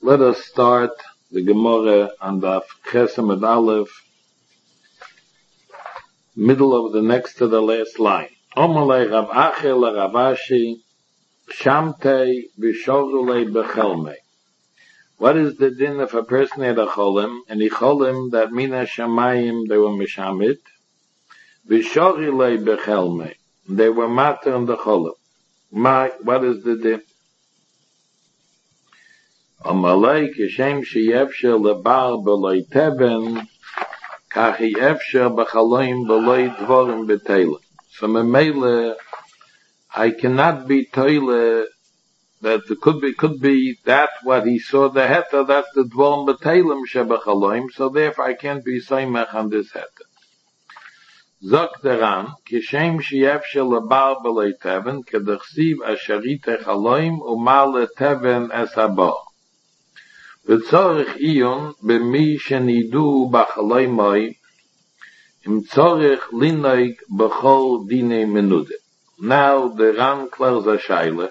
Let us start the Gemara on the Chesem and Aleph, middle of the next to the last line. Omalei Rav Achel Rav Ashi, Shamtei V'Shorulei Bechelmei. What is the din if a person had a cholim, and he cholim that Mina Shamayim they were Mishamit, V'Shorulei Bechelmei, they were matter in the cholim. What is the din? Amalei Kishem Sheyefsher Lebar B'Loi Teben, Kachi Efsher B'Chaloim B'Loi Dvorim B'Teilem. So Memele, I cannot be toile that it could be that what he saw the heta, that's the Dvorim B'Teilem Sheb'Chaloim, so therefore I can't be soimech on this heta. Zok deran, Kishem Sheyefsher Lebar B'Loi Teben, Kedachsiv Asherite Chaloim Umale Teben Es Haba. וצורך איון במי שנידו בחלוי מוי עם צורך לינויג בכל דיני מנודה. Now the Ran clears a shaila.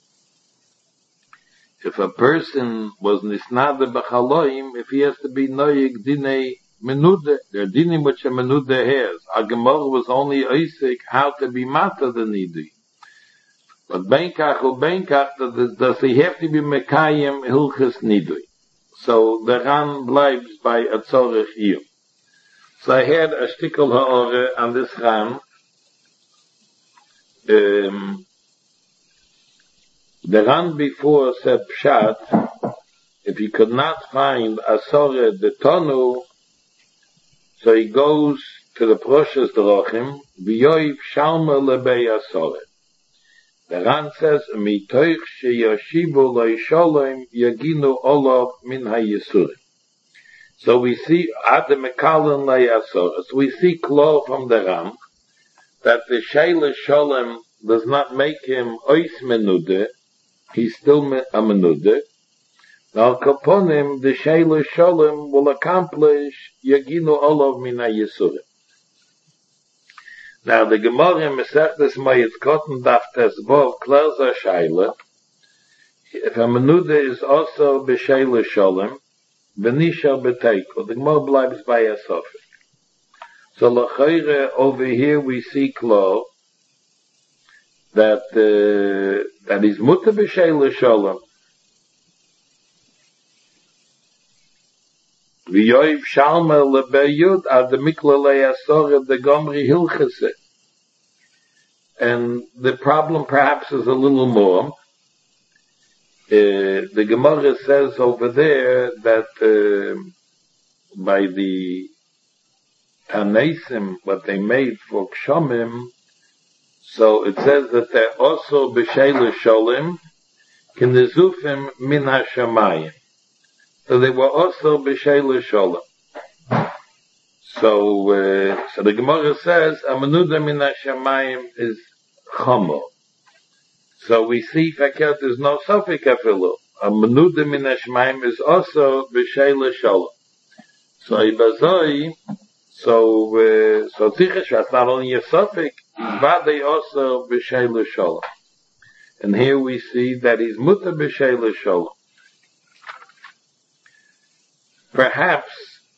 If a person was nisnade b'chaloim, if he has to be noyig dinei menude, there are dinim which a menude has. A gemara was only oisik how to be mata the nidi. But benkach or benkach, does he have to be mekayim hilchas nidui? So the Ran bleibt by a tzorech iyum. So I had a shtickle ha'ore on this Ran. The Ran before said pshat, if he could not find asore the tonu, so he goes to the Proshes Drochim, v'yoiv shalma lebei asore. The Ran says, "Mitoich sheyashibu lo'isholem yaginu olav min hayisurim." So we see Adam Mekalan le'asor. So we see klo from the Ran that the sheila sholem does not make him ois menude; he's still a menude. Now kaponim the sheila sholem will accomplish yaginu olav min hayisurim. Now the Gemara in Masechtas Mayit Kotten Daf Tesvav clears a shaila. If a menuda is also b'sheila sholem, v'nishar b'teiko, the Gemara bleibt by a sofik. So l'chayre over here we see klo that is mutter b'sheila sholem. V'yoiv shalma lebeyud ad mikla le'asore de gomri hilchese. And the problem perhaps is a little more. The Gemara says over there that by the Tanesim, what they made for Kshomim, so it says that they're also b'sheila sholim, kinezufim min hashamayim. So they were also b'sheila sholem. So the Gemara says, "Amenuda min hashamayim" is chomo. So we see fakir there's no sofik afilu. Amenuda min hashamayim is also b'sheila sholem. So ibazoi, so tichesh that's not only a sofik, but they also b'sheila sholem. And here we see that he's muta b'sheila sholem. Perhaps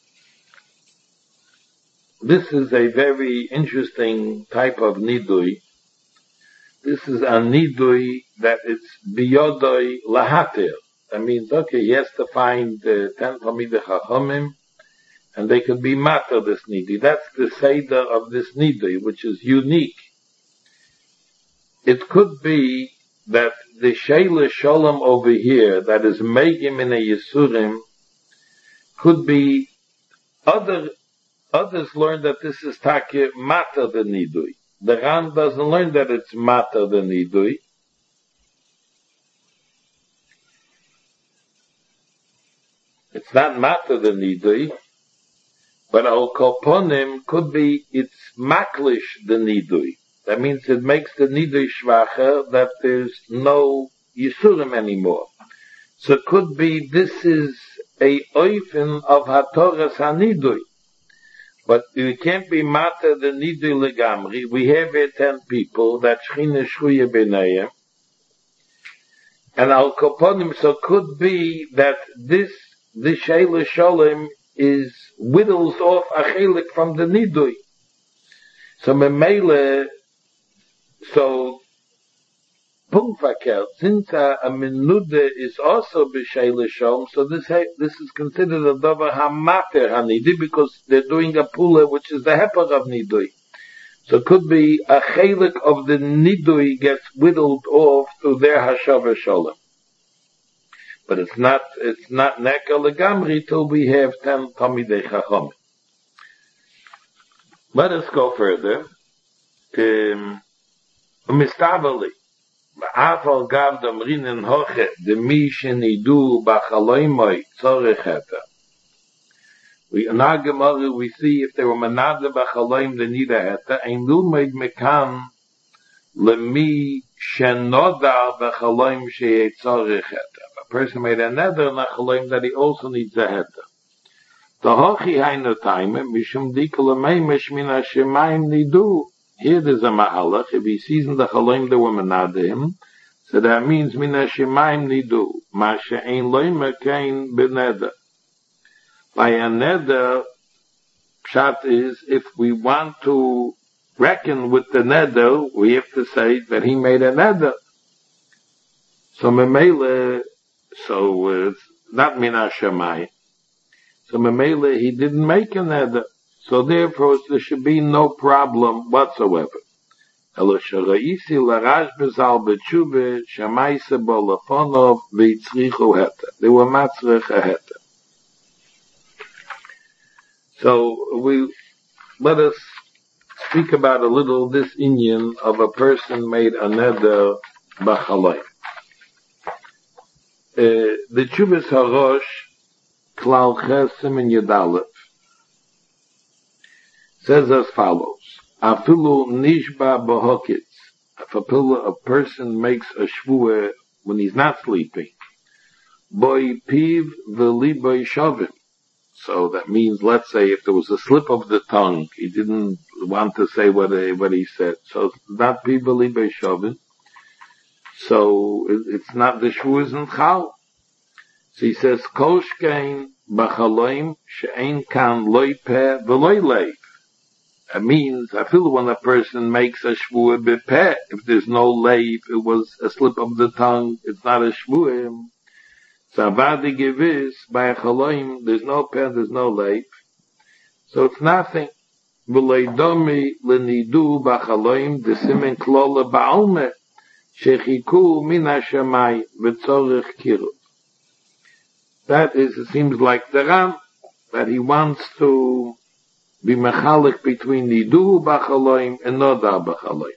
this is a very interesting type of nidui. This is a nidui that it's biyodoi lahatir. That means, okay, he has to find 10 Talmidei Chachamim, and they could be matter this nidui. That's the seder of this nidui, which is unique. It could be that the sheila sholem over here, that is megim in a yisurim, could be others learn that this is takir matter the nidui. The Ran doesn't learn that it's matter the nidui. It's not matter the nidui, but al koponim could be it's maklish the nidui. That means it makes the nidui shvacher that there's no yisurim anymore. So it could be this is a oifen of hatoras hanidui. But we can't be matter the nidui legamri. We have here 10 people that shchina shchuya b'neihem. And al koponim, so could be that the Sheila Sholem is whittles off a chelik from the nidui. So memele, so punkt verkehrt, since a menude is also b'Sheila Sholem, so this is considered a davar hamater hanidi, because they're doing a pula which is the hepar of nidui. So it could be a chelik of the nidui gets whittled off through their hashava sholem. But it's not neka legamri till we have 10 Talmidei Chacham. Let us go further. Mistavali. Afal gav damrinen hoche de mi shenidu bachaloimoi tzorecheta. In our Gemara we see if they were manade bachaloim the nida heta, ein lumeid mekan lemi shenodar bachaloim sheyei tzorecheta. A person made a neder in a chaloim that he also needs a heta. The hochi hainu taime mishum dikul ameimesh min hashemayim nidu. Here there's a ma'alach. If he sees in the chaloim they were manade him, so that means min hashemayim nidu. Ma she'ein loim mekein beneder. By a neder, pshat is, if we want to reckon with the neder, we have to say that he made a neder. So memele, it's not min hashemayim. So memele, he didn't make a neder. So therefore, there should be no problem whatsoever. Elo sharaisi larash bezal b'tshuva shamaise bo lefonov v'yitzrichu heta. They were matzrech a heta. So let us speak about a little this inyan of a person made a neder b'chaloi. The Tshuvas Harosh Klal Chesem in Yedalef says as follows: Afilu nishba b'hokitz. If a person makes a shvuah when he's not sleeping, boi piv v'liboy shavim. So that means, let's say, if there was a slip of the tongue, he didn't want to say what he said. So not piv v'liboy shavim. So it's not, the shvuah isn't chal. So he says, Kol shkein b'chaloim she'ein kan loy peh v'loy leiv. It means, I feel when a person makes a shvuah b'peh, if there's no leiv, it was a slip of the tongue, it's not a shvuah. So avadi gevis, by a chaloim, there's no peh, there's no leiv. So it's nothing. V'loy domi l'nidu b'chaloim d'simen klola ba'alme shechiku min hashamay v'tzorech kiruv. That is, it seems like the Ram, that he wants to be mechalik between nidu b'chaloim and nodar b'chaloim.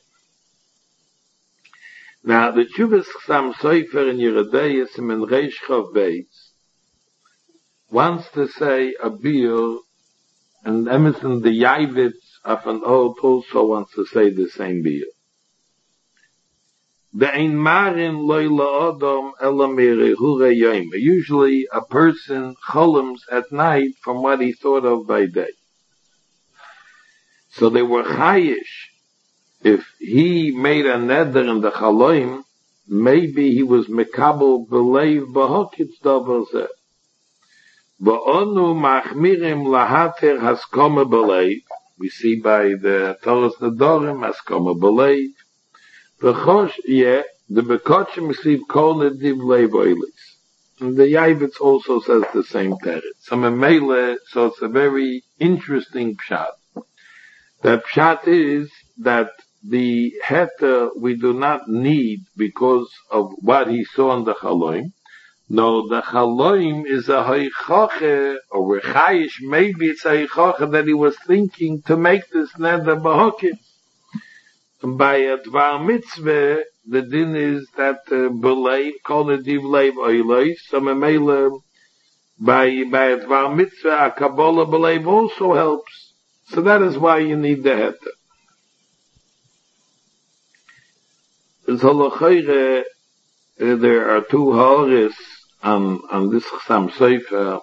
Now, the Tshuvas Chassam Sofer in Yeridei in Reish Chav Beis wants to say a bir, and Emerson the Yavitz of an oath also wants to say the same bir. Usually a person choloms at night from what he thought of by day. So they were chayish. If he made a neder in the chaloim, maybe he was mekabel b'leiv b'hokitz davar zeh. Ba'onu machmirim lahater haskoma b'leiv. We see by the Torah's Nedorim haskoma b'leiv. The Bekotchim receive kol nediv leiv oilis. And the Yavitz also says the same teretz. So it's a very interesting pshat. The pshat is that the heter we do not need because of what he saw in the chaloim. No, the chaloim is a haichache, or rechayish, maybe it's a haichache that he was thinking to make this neder b'hokitz. By a dvar mitzvah, the din is that b'leiv, kol nediv leiv oilos, so memele, by a dvar mitzvah, a kabbalah b'leiv also helps. So that is why you need the heter. There are two haris on this Chassam Sofer.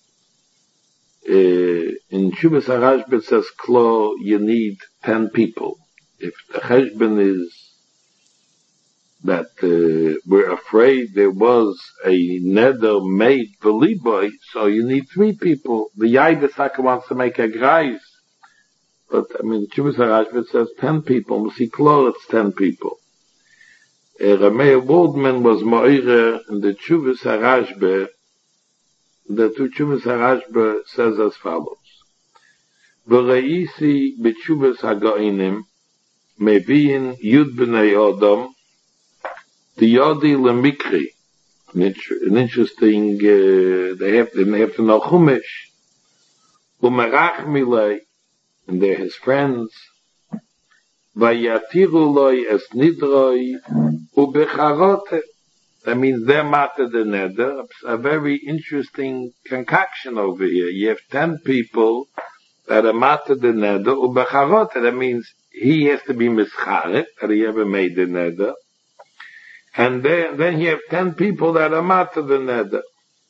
In Tshuvas HaRashba it says, Klo, you need 10 people. If the cheshbon is that we're afraid there was a neder made for Liboy, so you need 3 people. The Yaibasaka wants to make a Greis. But, I mean, the Chuvas HaRashba says 10 people. We see clear it's 10 people. Rameir Waldman was Moira in the Chuvas HaRashba. The 2 Chuvas HaRashba says as follows. V'reisi b'Chuvas HaGoinim mevi'in Yud B'nei Odom the Yodi Lemikri. An interesting, they have to know Chumash. U'merach milei, and they're his friends. Vayatiru loi es nidroi u'becharote. That means they're matter the neder. A very interesting concoction over here. You have 10 people that are matter the neder u'becharote. That means he has to be mischaret, that he ever made the neder. And then you have 10 people that are matter the neder.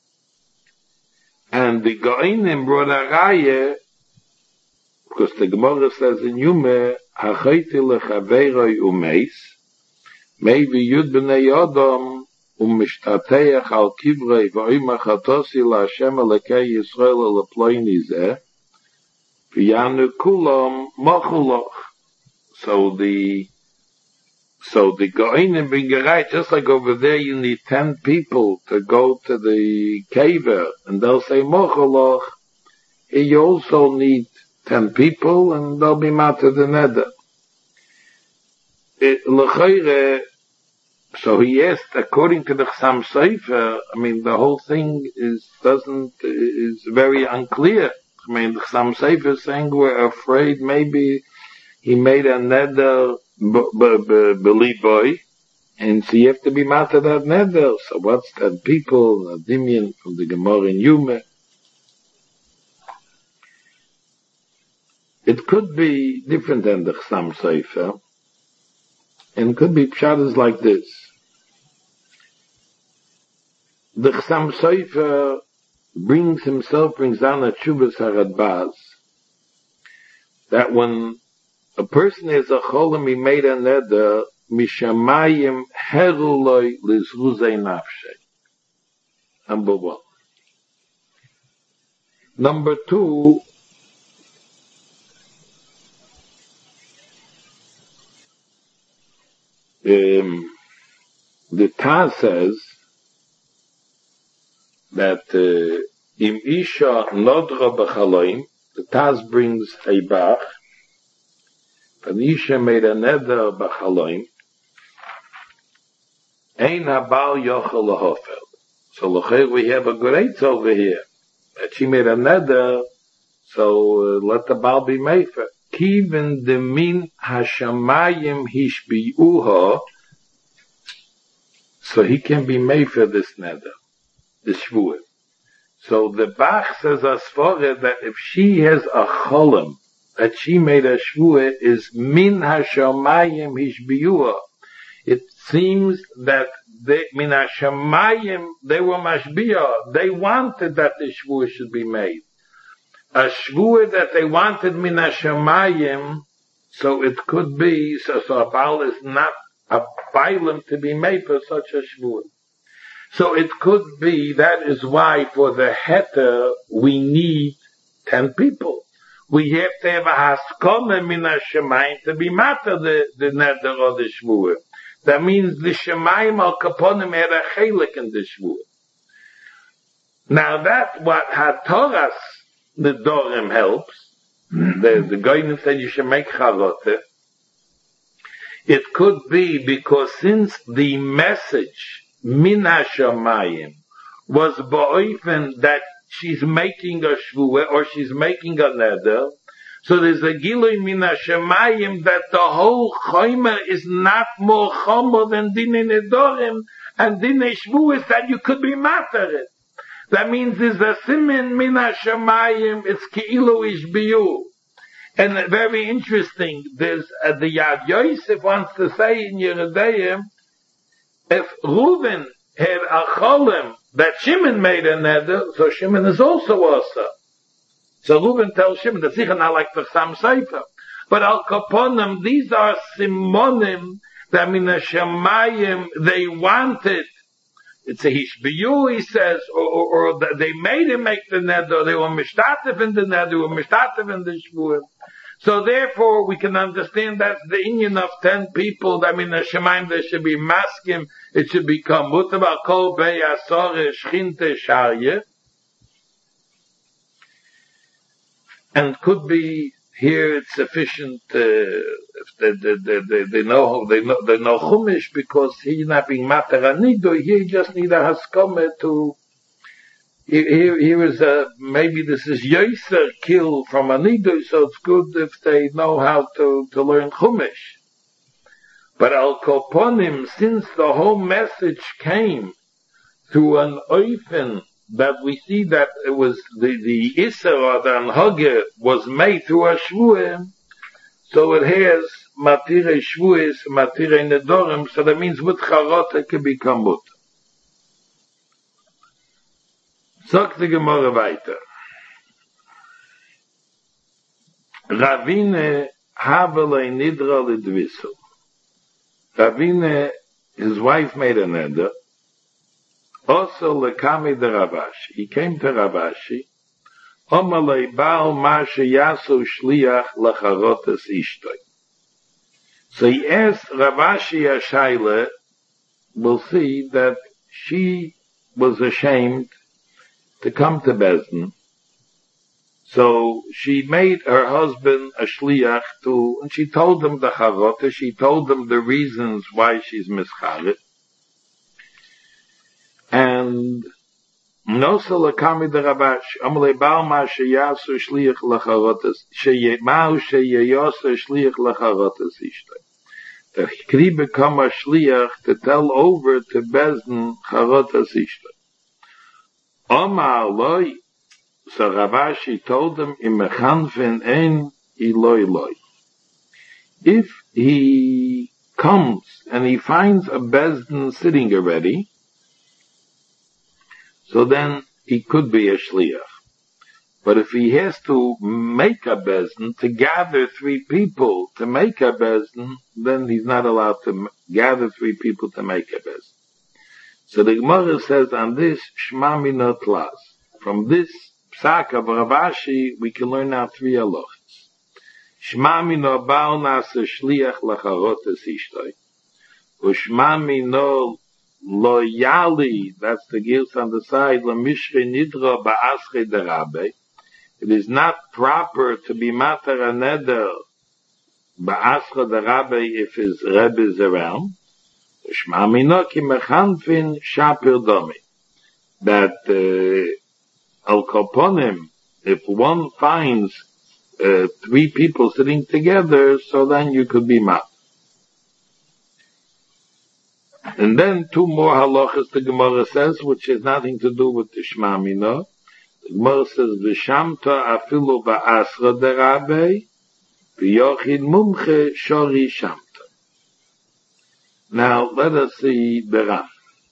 And the Goinim brought a raya, because the Gemara says in Yume, Hachaiti lechaveroi umeis, maybe Yud b'nei Yodom, umishtateach al kivrei v'oimach atosi la'Hashem alekei Yisrael aleploini zeh, v'yanu kulam mochuloch. So the Goinim bring a right, just like over there you need 10 people to go to the caver, and they'll say mochuloch. Here you also need 10 people, and they'll be matter the neder. So he asked, according to the Chassam Sofer, I mean, the whole thing is very unclear. I mean, the Chassam Sofer is saying we're afraid maybe he made a neder b'liboy, and so you have to be matter that neder. So what's 10 people? A dimion from the Gemara in Yume. It could be different than the Chassam Sofer, and it could be pshatas like this. The Chassam Sofer brings down a Chuvas HaRadbaz, that when a person is a cholim, he made a neder, mishamayim heruloi lizruzei nafshei. Number 1. Number 2, the Taz says that im isha nodra b'chaloim, the Taz brings a bach, an isha made a neder b'chaloim, ein habal yochel lahofel. So l'chayr we have a great over here, that she made a neder, so let the bal be mefer. Kiven de min hashamayim hishbiuha, so he can be made for this neder, the shvuah. So the Bach says as far that if she has a cholim, that she made a shvuah is min hashamayim hishbiuha. It seems that min hashamayim, they were mashbiah. They wanted that the shvuah should be made. A shvuah that they wanted min hashamayim, so it could be, so a Baal is not a bailam to be made for such a shvuah. So it could be, that is why for the heter we need 10 people. We have to have a haskona min hashamayim to be matter the neder or the shvuah. That means the shemayim al kaponim had a chelik in the shvuah. Now that's what HaToras, the Dorim helps. The Goyim said you should make charote. It could be because since the message min hashamayim was ba'ofen that she's making a shvuah or she's making a neder, so there's a gilui min hashamayim that the whole chomer is not more chomer than dinei nedorim and dinei shvuah that you could be matter it. That means there's a simin min hashamayim, it's ki'ilu ishbiyu. And very interesting, there's the Yad Yosef wants to say in Yeridayim, if Reuven had a cholim that Shimon made a neder, so Shimon is also asa. So Reuven tells Shimon, that's not like the Chassam Sofer. But Al Kaponim, these are simonim that Mina Shamayim, they wanted, it's a Hishbiyu, he says, or they made him make the neder, they were mishtatif in the neder, they were mishtatif in the shvuim. So therefore, we can understand that the union of 10 people, that Mina Shamayim, there should be maskim, it should become mutabal kol bey asore shchinte sharye, and could be here it's sufficient if they know Chumash because he's not being mater anido. Here you just need a haskome to. Here is maybe this is yoser kill from anido, so it's good if they know how to learn Chumash. But al koponim, since the whole message came through an oifen, that we see that it was the Isser or the Anhage was made through a Shvuah, so it has Matire Shvuahs, Matire Nedorim, so that means with Charot it can become Mut. Sagt die Gemara weiter. Ravine Havele Nidra Lidvisu. Ravine, his wife made a neder, also lekami de Ravashi. He came to Ravashi. Omalei Baal Mashe Yasu Shliach Lacharotas Ishtoi. So he asked Ravashi Ashayle, we'll see that she was ashamed to come to Bezdin. So she made her husband a shliach and she told him the charota, she told him the reasons why she's mischaret. And Nosa lekami de Ravash, Amalei Baal ma sheyasu shliach lacharotas, ma'u sheyayosu shliach lacharotas ishtoi. That he could become a shliach to tell over to Bezdin charotas ishtoi. Omar loy, so Ravashi told him, Im mechanfen ein iloi loy. If he comes and he finds a Bezdin sitting already, so then he could be a shliach. But if he has to make a bezdin, to gather 3 people to make a bezdin, then he's not allowed to gather 3 people to make a bezdin. So the Gemara says on this, Shma Mino Tlas. From this psak of Ravashi, we can learn now 3 halachas. Shma Mino Baal Nasa Shliach Lacharotas Ishtoi. Ushma Mino Loyali, that's the gills on the side, Lamishre Nidra Ba'asre de Rabbe. It is not proper to be mater aneder Ba'asre de Rabbe if his Rebbe is around. Shma Mino Ki Mechanfin Shapir Domi. That Al Koponim, if one finds 3 people sitting together, so then you could be mater. And then 2 more halachas the Gemara says, which has nothing to do with the Shma Mino. The Gemara says, V'shamta afilu ba'asra derabei, v'yochid mumche shori shamta. Now, let us see the Ram.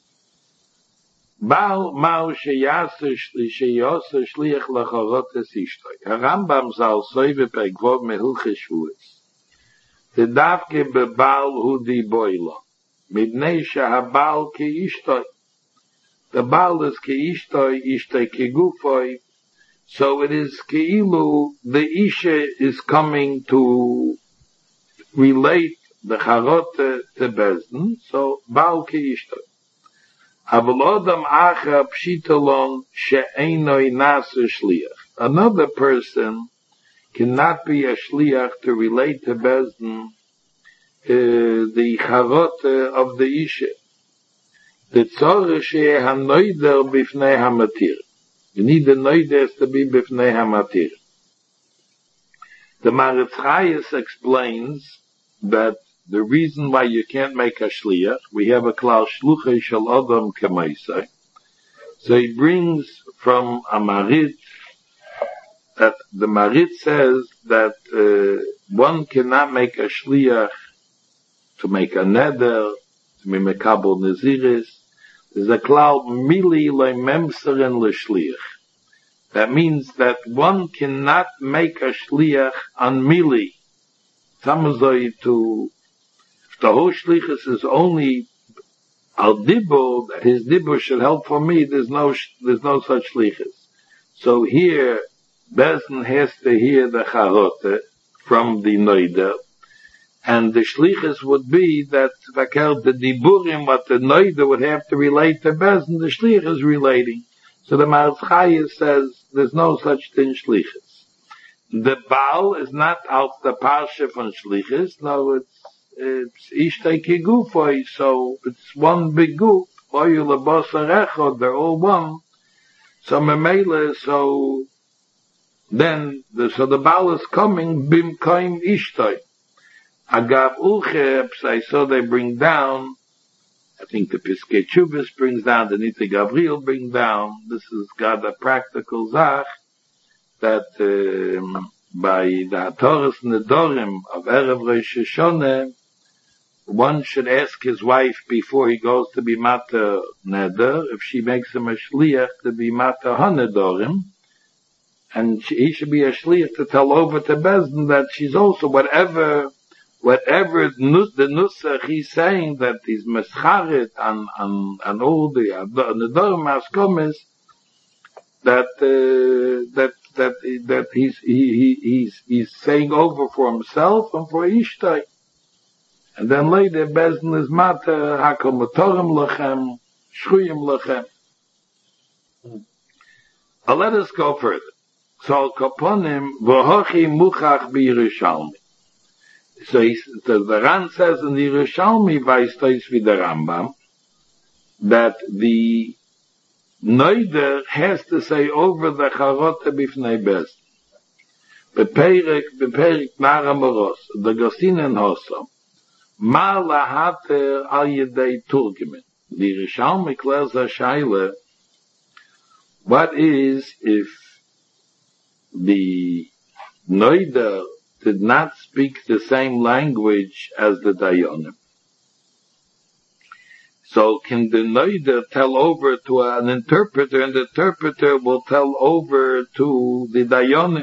Baal ma'u sheyasa shliach lacharotes ishtoi. HaRambam zal soive pegvov mehilche shvuas. Tedavke bebaal hudi boilo. Midnei shehabal ki ishtoi. The Baal is ki ishtoi, ishtoi ki gufoi. So it is ki'ilu, the Isha is coming to relate the Charote to Bezdin. So Baal ki ishtoi. Aval odam acha pshitalon she'enoi nasa shliach. Another person cannot be a shliach to relate to Bezdin the charot of the Isha. The tzorah she'eh hanoider bifnei hamatir. You need the noider to be bifnei hamatir. The Maritz Chayes explains that the reason why you can't make a shliach, we have a klal shluchei shel adam kemaisai. So he brings from a Marit that the Marit says that one cannot make a shliach to make a neder, to be mekabel neziris. There's a klal mili le'memseren l'shliach. That means that one cannot make a shliach on mili. Samazoi to the whole shlichus is only al dibur, that his dibur should help for me, there's no such shlichus. So here, Bezdin has to hear the charote from the noider, and the shlichus would be that the diburim, what the noider would have to relate to Bezdin, the shlichus relating. So the Maharatz Chayes says there's no such thing shlichus. The Baal is not out the parsha from shlichus, no, it's ishtay kigufoi, so it's one big guf, oyu lebasar echad, they're all one. So memele, so then, so the Baal is coming, bimkoim ishtay. Agav Uchebs, I saw they bring down, I think the Piskei Chuvas brings down, the Nitei Gabriel bring down, this has got a practical zach, that by the Hatoras Nedorim of Erev Rosh Hashanah, one should ask his wife before he goes to be Mata Neder, if she makes him a Shliach to be Mata HaNedorim, and he should be a Shliach to tell over to Bezdin that she's also whatever the Nusach he's saying that he's mescharet and all the Nedorim Maskomis, that he's saying over for himself and for Ishtai. And then later, Bezdin is Mata, Hakol Motorim Lechem, Shchuyim Lechem. Let us go further. So, Al Kaponim, V'hochi Muchach B'Yerushalmi. So the Ran says in the Yerushalmi, Vaystois with the Rambam, that the Noider has to say over the Charot B'fnei Bezdin. Beperik Mara Moros, the Gostin and Hosso, Ma lahater al yedei turgimin. The Yerushalmi declares a shaila, what is if the Noider did not speak the same language as the Dayanim? So can the Noider tell over to an interpreter, and the interpreter will tell over to the Dayanim?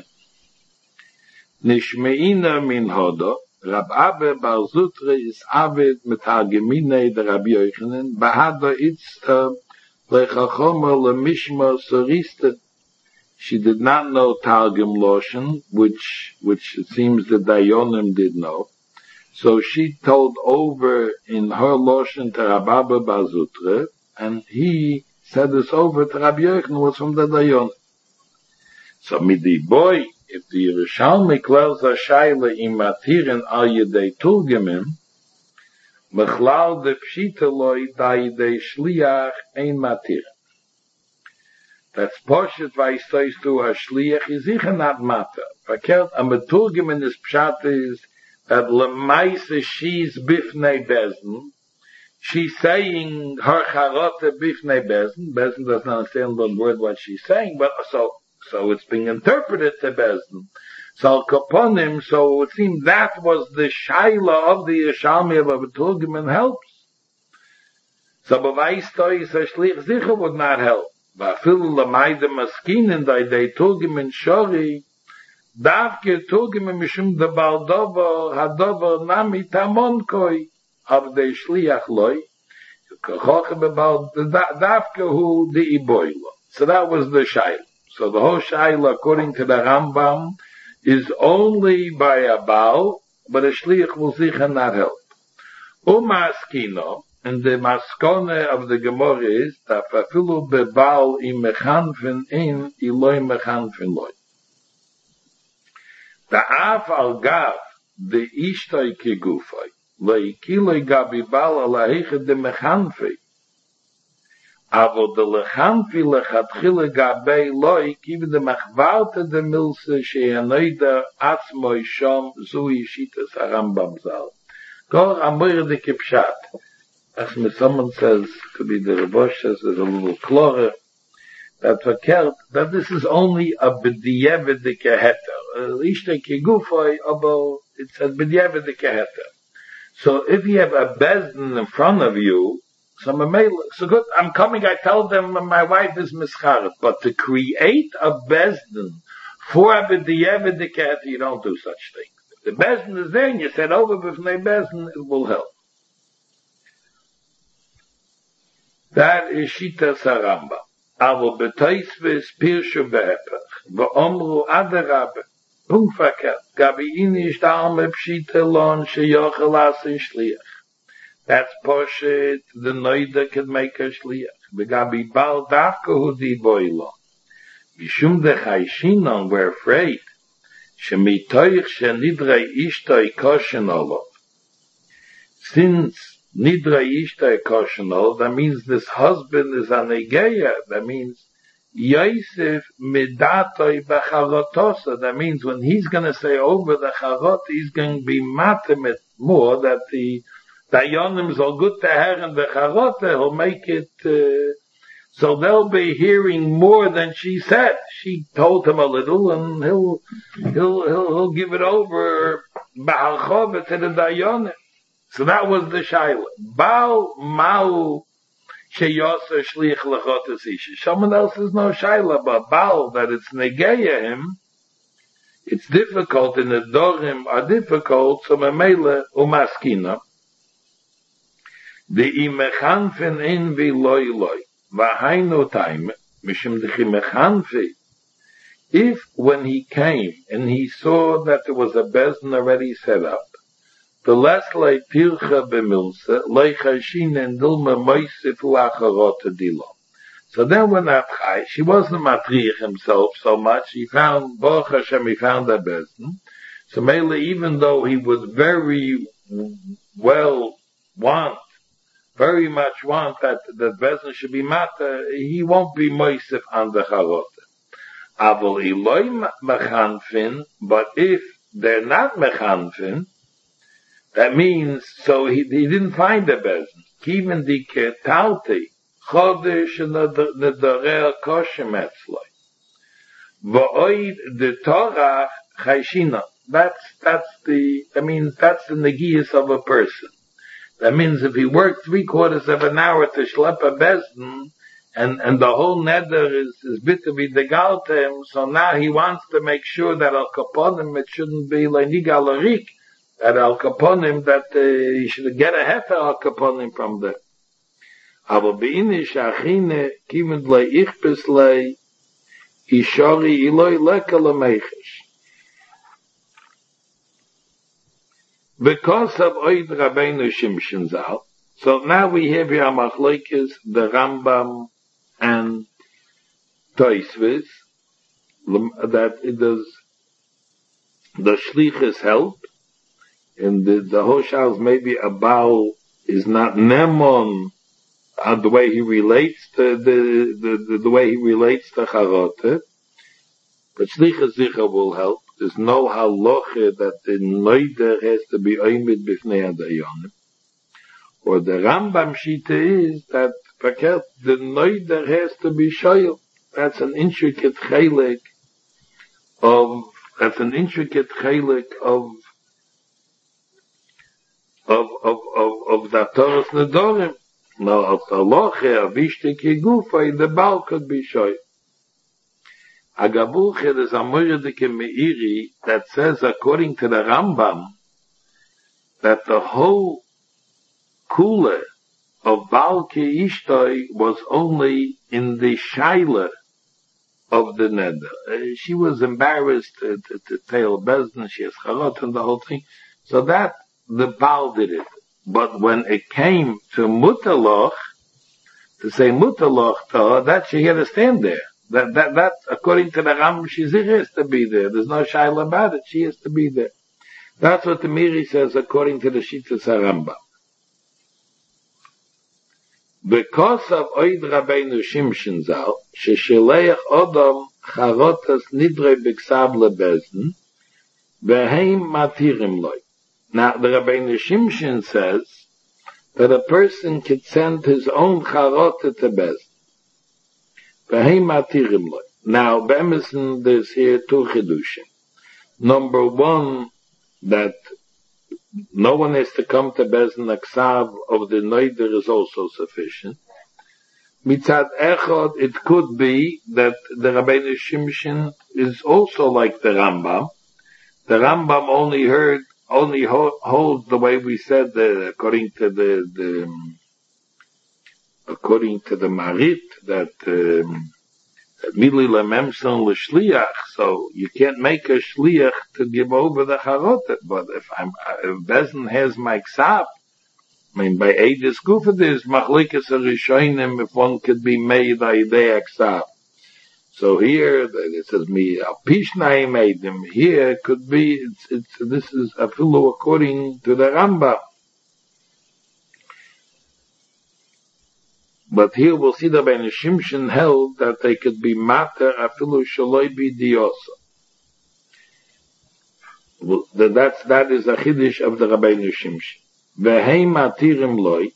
Nishmeina min hodo, Rab Abba Bar Zutra is Avid Metargemine the Rabbi Yochanan, Bahada Itzta Lechachoma Lemishma Sorista. She did not know Targum Loshen, which it seems the Dayanim did know. So she told over in her Loshen to Rab Abba Bar Zutra, and he said this over to Rabbi Yochanan was from the Dayanim. So Midi Boy, if the Yerushalmi clears a shaila in matirin al yedei turgemim, mechlal de pshita loy da yedei shliach ein matirin. That's poshet vaystois to a shliach is sicher not matter. Verkehrt, a meturgemin is pshat is that lemaise she's bifnei Bezdin. She's saying her charote bifnei Bezdin. Bezdin doesn't understand one word what she's saying, but so it's being interpreted to Bezdin. So Kaponim, so it seems that was the shaila of the Yerushalmi of a Turgeman helps. So Bavaistois a Shlich Zicha would not help. Vafilu Lamaida Maskinin Daidei Turgeman Shori, Davke Turgeman Mishum de Baldovo Hadovo Nami Tamonkoi of the Shliach Loi, Davke Hu the Iboilo. So that was the shaila. So the whole shaila, according to the Rambam, is only by a Baal, but a Shliach will sicher not help. Umaskino, and the maskone of the Gemara is, that fafilu bebaal im mechanfen in, iloi mechanfen loi. The af al gav, the ishtoi kegufoi, loi kiloi gabi baal ala hechet de mechanfei, aber the lechanfi lechatchile gabei loik, even the machvarte de milse she'anoida atzmoi shom zui shitas harambam zal. Kor amir de kipshat. As someone says, could be the Rebosh says, there's a little chlore, that this is only a b'diavad de keheter. Ishte kegufoi, aber it's a b'diavad de keheter. So if you have a bezdin in front of you, so good, I'm coming, I tell them my wife is mischaret, but to create a bezdin for a b'diavad de keheter, you don't do such things. If the bezdin is there and you said over b'fnei bezdin, it will help. That is Shitas HaRambam. Aber betoisves pirshu behepach, v'omru adarabe, Punktverkehrt, gabi inish dalme pshite lon sheyochel asin shliach. That's Poshet, the Noida can make a shliach. V'gabi bal dafka hu di boilo. Mishum de chayshinon, we're afraid, shemitoich shenidrei ishtoi koshen olov. Since nidrei ishtoi koshen olov, that means this husband is an egeya, that means Yosef midatoi b'charotosa. That means when he's going to say over the charot, he's going to be matimit more, that the dayonims are good to her and the charot, he'll make it, so they'll be hearing more than she said. She told him a little and he'll give it over b'harchova to the dayonim. So that was the shaila. Baal mau sheyosa shlich lechotes isha. Someone else is no shaila, but Baal, that it's negeya him, it's difficult, and the dorim are difficult, so memele umaskina. The imechanfen in vi loy loy, vahainu time, mishim dechi mechanfe. If when he came and he saw that there was a bezin already set up, the less lay pircha b'milsa, lay chashin and dilma moisif lacharot dilo. So then when Abchai, she wasn't matriach himself so much, he found, Baruch Hashem, he found a bezin. So Mele, even though he would very much want that bezin should be mata, he won't be moisif on the charot. Avol iloi mechanfin, but if they're not mechanfin, that means, so he didn't find a bezin. Even the ketalti, chodesh nedarer koshem etzloi. V'oid the Torah chayshina. That's the negiyas of a person. That means if he worked 3/4 of an hour to schlep a bezin, and the whole neder is bit to be degal to him, so now he wants to make sure that al kaponim, it shouldn't be leiniga larik, that al kaponim, that he should get a hefer al kaponim from there. Aber beinish achine kimed leichbes lei ishari iloi lekala meichish. Because of Oid Rabbeinu Shimshon Zal, so now we have here Machlokes, the Rambam and Tosfos, that it does the shlichus help, and the Hoshals maybe a Baal is not Nemon the way he relates to the way he relates to Charote, but shlichus zicha will help. There's no halacha that the noider has to be oimid b'fnei hadayonim. Or the Rambam shita is that the noider has to be shoyel. That's an intricate chelik of the Torah's nedorim. Now, al halacha avishte kigufa, the Baal could be shoyel. Agabuche, there's a Moradike Meiri that says, according to the Rambam, that the whole kula of Baal Keishtoi was only in the shaila of the neder. She was embarrassed to tell Bezdin, she has charot and the whole thing. So that, the Baal did it. But when it came to Mutaloch, to say Mutaloch to her, that she had to stand there. That according to the Rambam, she has to be there. There's no shaila about it. She has to be there. That's what the Miri says according to the Shittas HaRambam. Because of Oid Rabbeinu Shimshon Zal, shesheleich Odom charotas nidre b'ksav lebezin, v'heim matirim loy. Now, the Rabbeinu Shimshon says that a person can send his own charota to bezin. Now, B'emerson, there's here two chidushim. Number one, that no one has to come to Bezin Aksav of the Noider is also sufficient. Mitzad Echad, it could be that the Rabbeinu Shimshon is also like the Rambam. The Rambam only holds the way we said, according to according to the Marit, that Mili lememson l'shliach, so you can't make a shliach to give over the charota. But if Bezdin has my ksab, I mean, by Eidus Gufa, there's machlikas rishonim if one could be made idea ksab. So here it says me Pishnai made them. Here it could be this is afilu according to the Rambam. But here we'll see that Rabbeinu Shimshon held that they could be mater afilu shaloi b'diosa. That is a chiddush of the Rabbeinu Shimshon. V'hei matirim loi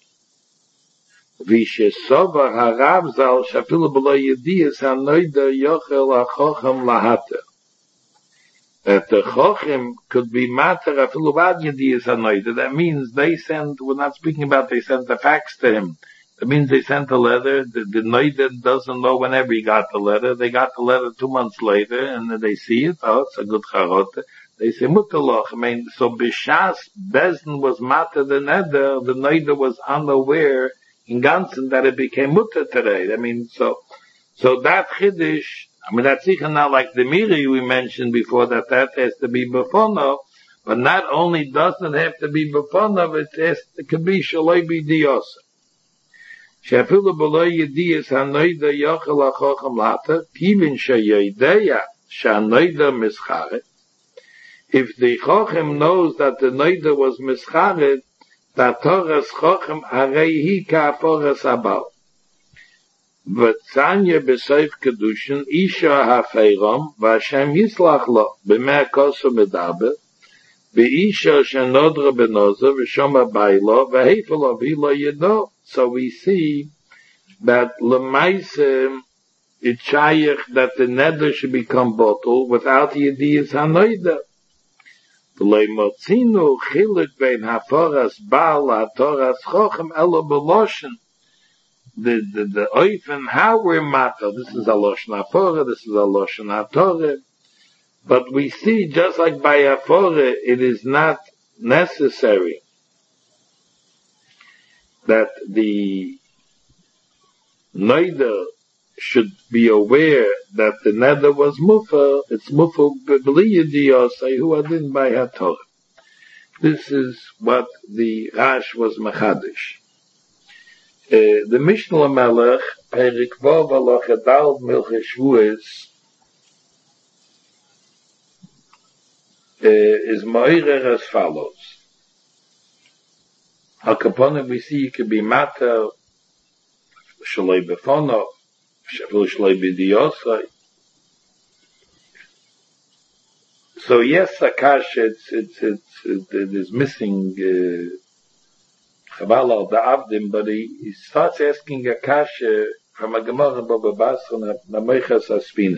v'shesova harav zal shafilu b'lo yediyas hanoida yochel hachochem lahater. That the chochem could be mater afilu b'ad yediyas hanoida. That means they sent. We're not speaking about they sent the fax to him. That means they sent a letter. The Noida doesn't know whenever he got the letter. They got the letter 2 months later, and then they see it. Oh, it's a good charota. They say mutaloch. I mean, so b'shas Bezdin was matter the neder. The Noida was unaware in Gansen that it became mutter today. I mean, so that chiddush. I mean, that's even now like the Miri we mentioned before that has to be befonov. But not only doesn't have to be befonov, it can be shaloi b'diosa. שאפילו בלא ידיעס הנוידה יוכל החוכם לאטה, כיוון שיודע שהנוידה מסחרת. If the chochem knows that the noida was mischaret, that Torah's chochem harei hi ka'aporas abal. V'tzanya b'soif kedushin, isha ha'feirom, v'Hashem yislach lo, b'mei kosu medaber, v'isha shenodra b'nozo, v'shoma baylo, v'heifel avilo yedo. So we see that Lemaise it's shaykh that the neder should become bottled without the Yediyas HaNoida. V'leimotzinu chiluk bein haforas Baal ha'toras chochem elo b'loshen. The oifen how we're matter. This is a loshen ha'torah. This is a loshen ha'torah. But we see just like by ha'torah, it is not necessary that the Noida should be aware that the Neder was Mufa, it's Mufa B'liyadiyosai, who are in by HaTorah. This is what the Rash was Machadish. The Mishnah Melech, Perik Vov Alochadal Milche Shvues, is Moirer as follows. Al-Kaponim we see it could be matter, Shalei Befono, Shalei B'diyosai. So yes, Akash, it is missing, Chabal al-Da'avdim, but he starts asking Akash from a Gemara Baba Basra, Namoichas Aspina.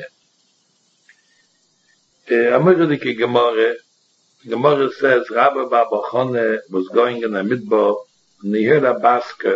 Amoichadike Gemara, Gemara says Rabbi Baba Chone was going in the midbar and he heard a baskel.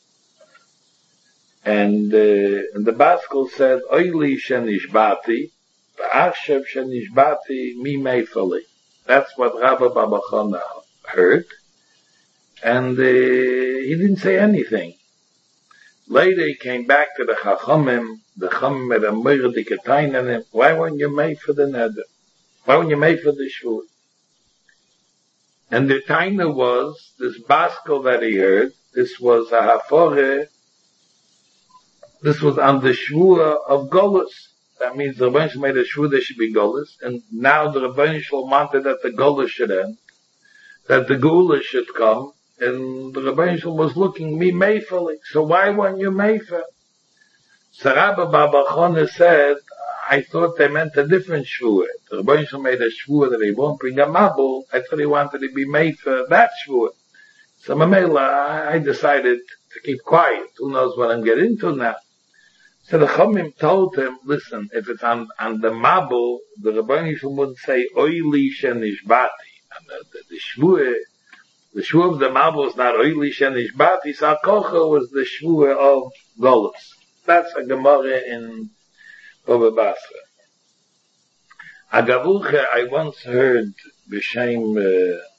And the baskel said, Oili shenishbati, v'achshev shenishbati mi meifali. That's what Rabbi Baba Chone heard. And he didn't say anything. Later he came back to the Chachamim. The Chachamim had a moirdike tain on him. Why weren't you made for the neder? Why weren't you made for the shvur? And the taina was, this baskel that he heard, this was a hafore, this was on the shvur of Golus. That means the Rebbeinu made a shvur there should be Golus, and now the Rebbeinu wanted that the Golus should end, that the Gula should come, and the Rebbeinu was looking me meifeli. So why weren't you meifer? So Rabbi Baba Chone said, I thought they meant a different shvur. The Rebbeinu made a shvur that he won't bring a mabul. I thought he wanted to be made for that shvur. So Mamela, I decided to keep quiet. Who knows what I'm getting into now? So the Chomim told him, listen, if it's on the mabul, the Rebbeinu wouldn't say oili shenishbati. And the shvur of the mabul is not oili shenishbati. So Kocha was the shvur of Golus. That's a Gemara in Baba Basra. Agavuche, I once heard B'Shem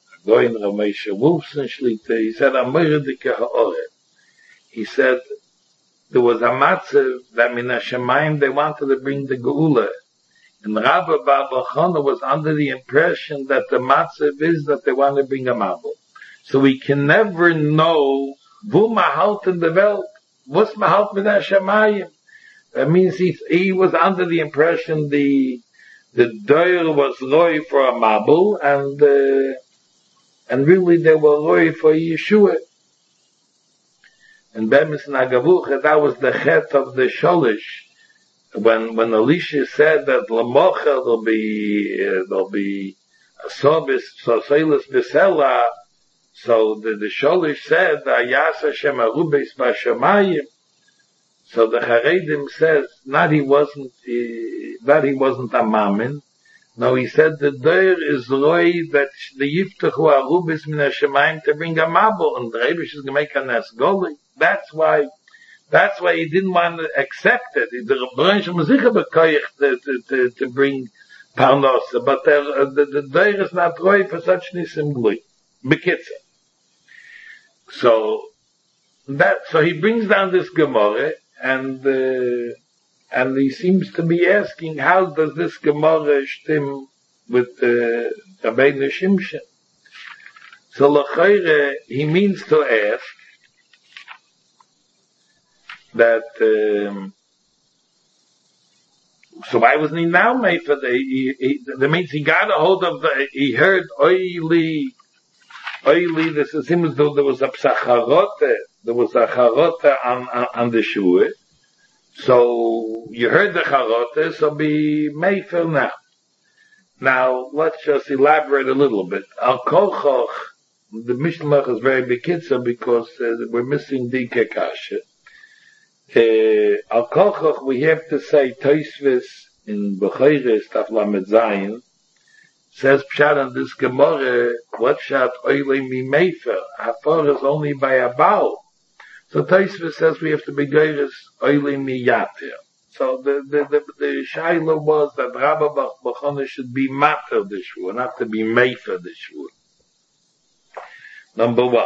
Goyin Ramesha Wolfson Shlita, he said, Amoirdike Ha'ore. He said, there was a matzav that min hashemayim they wanted to bring the geula. And Rabbi Bar Chana was under the impression that the matzav is that they want to bring a mabul. So we can never know wo mahalt in the Welt, was mahalt min hashemayim. That means he was under the impression the doyer was roy for a mabul, and really they were roy for Yeshua. And Bemis Nagavucha, that was the chet of the Sholish. When Elisha said that Lamocha there'll be a sobis, so Seilis Besela, so the Sholish said, Ayas Hashem Arubes Bashamayim. So the Haredim says, not he wasn't a mamin. No, he said the there is roy that the Yiftachu Arubis Min Hashemayim to bring a mabel, and the Rebish is going to make a Nesgoli. That's why he didn't want to accept it. The Rebbeinu Shem Zicha bekoyach to bring Parnosa, but the Deir is not roy for such nisim glui. Bekitza. So he brings down this Gemara, and he seems to be asking, how does this Gemara stem with Rabbeinu Shimshon? So l'chayre, he means to ask that, so why wasn't he now made for that means he got a hold of he heard oily, this seems though there was a psacharote, on the shua. So you heard the charote, so be mefer now. Now let's just elaborate a little bit. Al Kolchoch, the Mishnah is very bekitza because we're missing Dike Kasha. Al Kolchoch, we have to say Toisvis in Bechayres Taf Lamed Zayin says Pshat on this Gemara, what Pshat oile mi mefer? Hafar is only by a bow. So Toisvis says we have to be geiris oile mi yater. So the shaila was that Rabbi Bar Chana should be mater the shvur, not to be mefer the shvur. Number one.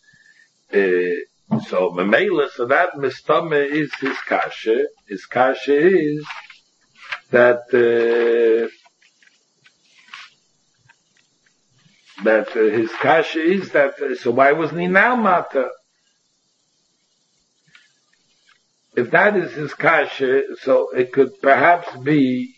So Memela, so that mistame is his kasha. His kasha is that his kasha is that so why wasn't he now matter? If that is his kasha, so it could perhaps be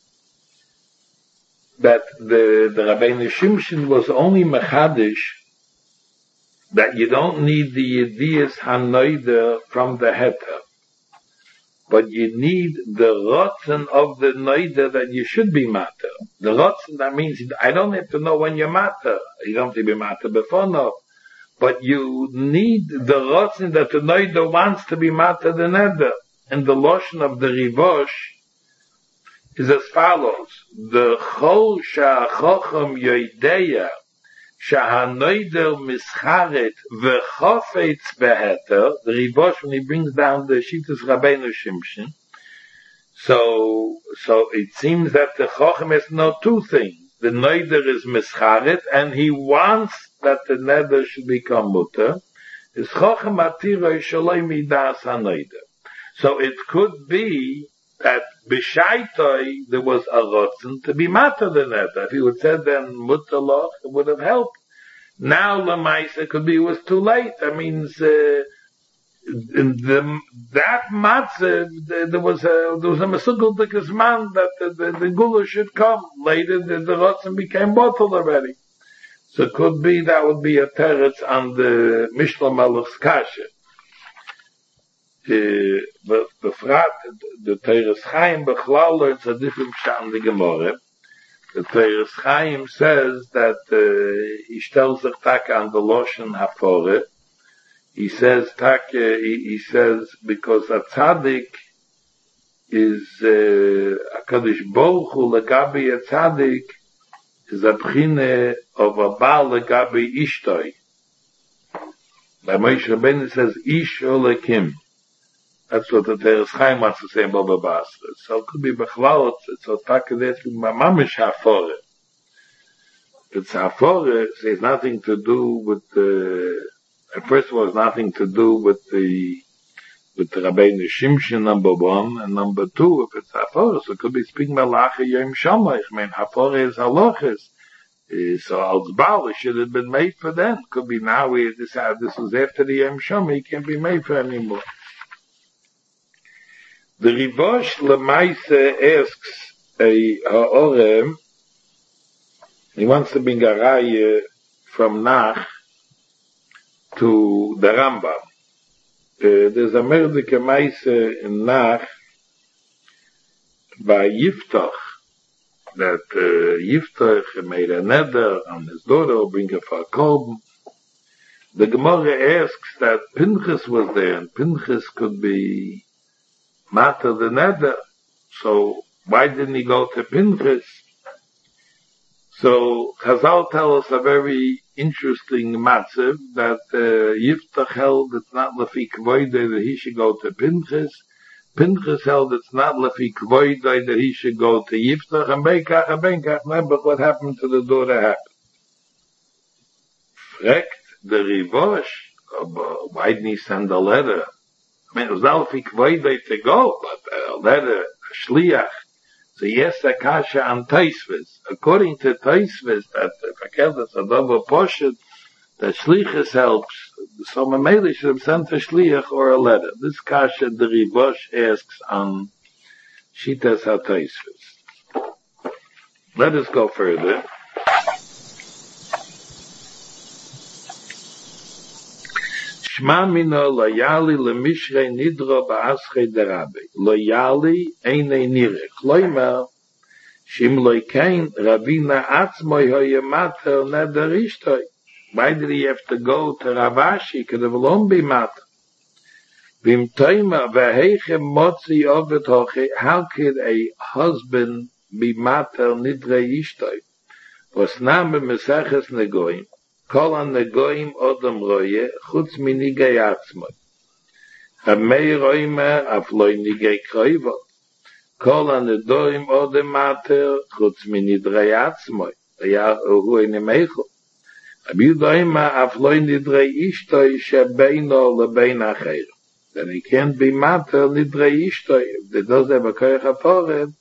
that the Rabbeinu Shimshon was only mechadish that you don't need the Yediyas HaNoida from the Heter, but you need the Rotzen of the Noida that you should be Mater. The Rotzen, that means I don't have to know when you're Mater. You don't have to be Mater before no. But you need the Rotzen that the Noida wants to be Mater the Neder. And the Loshen of the Rivosh is as follows. The Chol Sha'achochem Yoideya Shahanoider Mischaret V'chofetz Beheter, the Rivosh, when he brings down the Shittas Rabbeinu Shimshon, so it seems that the Chochem has no two things. The Noider is Mischaret, and he wants that the Neder should become Mutter. His Chochem Atiroi Shaloi Midas HaNoider. So it could be that B'shaitoi there was a rotzen to be matter the neder. If he would said then mutaloch, it would have helped. Now Lamaisa could be it was too late. That means that matzah there was a mesugel man that the gula should come. Later the rotzen became bottled already. So it could be that would be a teretz on the Mishnah Melech's kasha. Befrat, the Teres Chaim Bechlal learns a different pshat in the Gemara. The Teres Chaim says that he tells the taka on the Loshen Hafore. He says he says because a tzaddik is a Kadosh Baruch Hu legabi a tzaddik is a bchine of a baal legabi ishtoi. By Moshe Rabbeinu says ish olekim. That's what the Teres Chaim wants to say in Baba Basra. So it could be Bechlal, so Taka to Mamish Hafore. It's Hafore, so it's nothing to do with first of all, it's nothing to do with the with Rabbeinu Shimshon, number one, and number two, if it's Hafara, so it could be speaking Malacha Yom Shammai. I mean, Hafara is halachas. So als Baal, it should have been made for them. Could be now we decide this was after the Yom Shammai, it can't be made for anymore. The Rivosh Lemaise asks a Ha'orem, he wants to bring a raya from Nach to the Rambam. There's a merdike Maise in Nach by Yiftach, that Yiftach made a neder on his daughter, bring her for a korban. The Gemara asks that Pinchas was there, and Pinchas could be matter the neder, so why didn't he go to Pinchas? So Chazal tell us a very interesting matziv that Yiftach held it's not lefi kvoide that he should go to Pinchas. Pinchas held it's not lefi kvoide that he should go to Yiftach, and Beikach, remember what happened to the daughter happened. Frekt the Rivosh, why didn't he send a letter? I mean, it was not lefi kvoide to go, but a letter, a shliach. So yes, a kasha on Taisvis. According to Taisvis, that if I can't, it's a double portion, that shlichus helps. So Mameli should have sent a shliach or a letter. This kasha the Rivosh asks on Shitas HaTaisvis. Let us go further. Shma mino loyali lemishrei nidro ba'aschei derabe. Loyali einei nirech. Loimer, shim loikein Ravina atzmoi hoyemater nederishtoi. Why did he have to go to Ravashi? Could have alone be matter. Vim toima v'heichem motzi ovet hoche. How could a husband be mater nidre ishtoi? Was name meseches negoim. Kol an negoim odom roye, chutz minigay atzmoy. Hamei roime afloi nigay kroivot. Kol an nedoim odom mater, chutz minidrei atzmoy. Hu ene meichel. Abi doima afloi nidrei ishtoi shebeino lebein acher. Then he can't be mater nidrei ishtoi. If he does have a koyach haporet,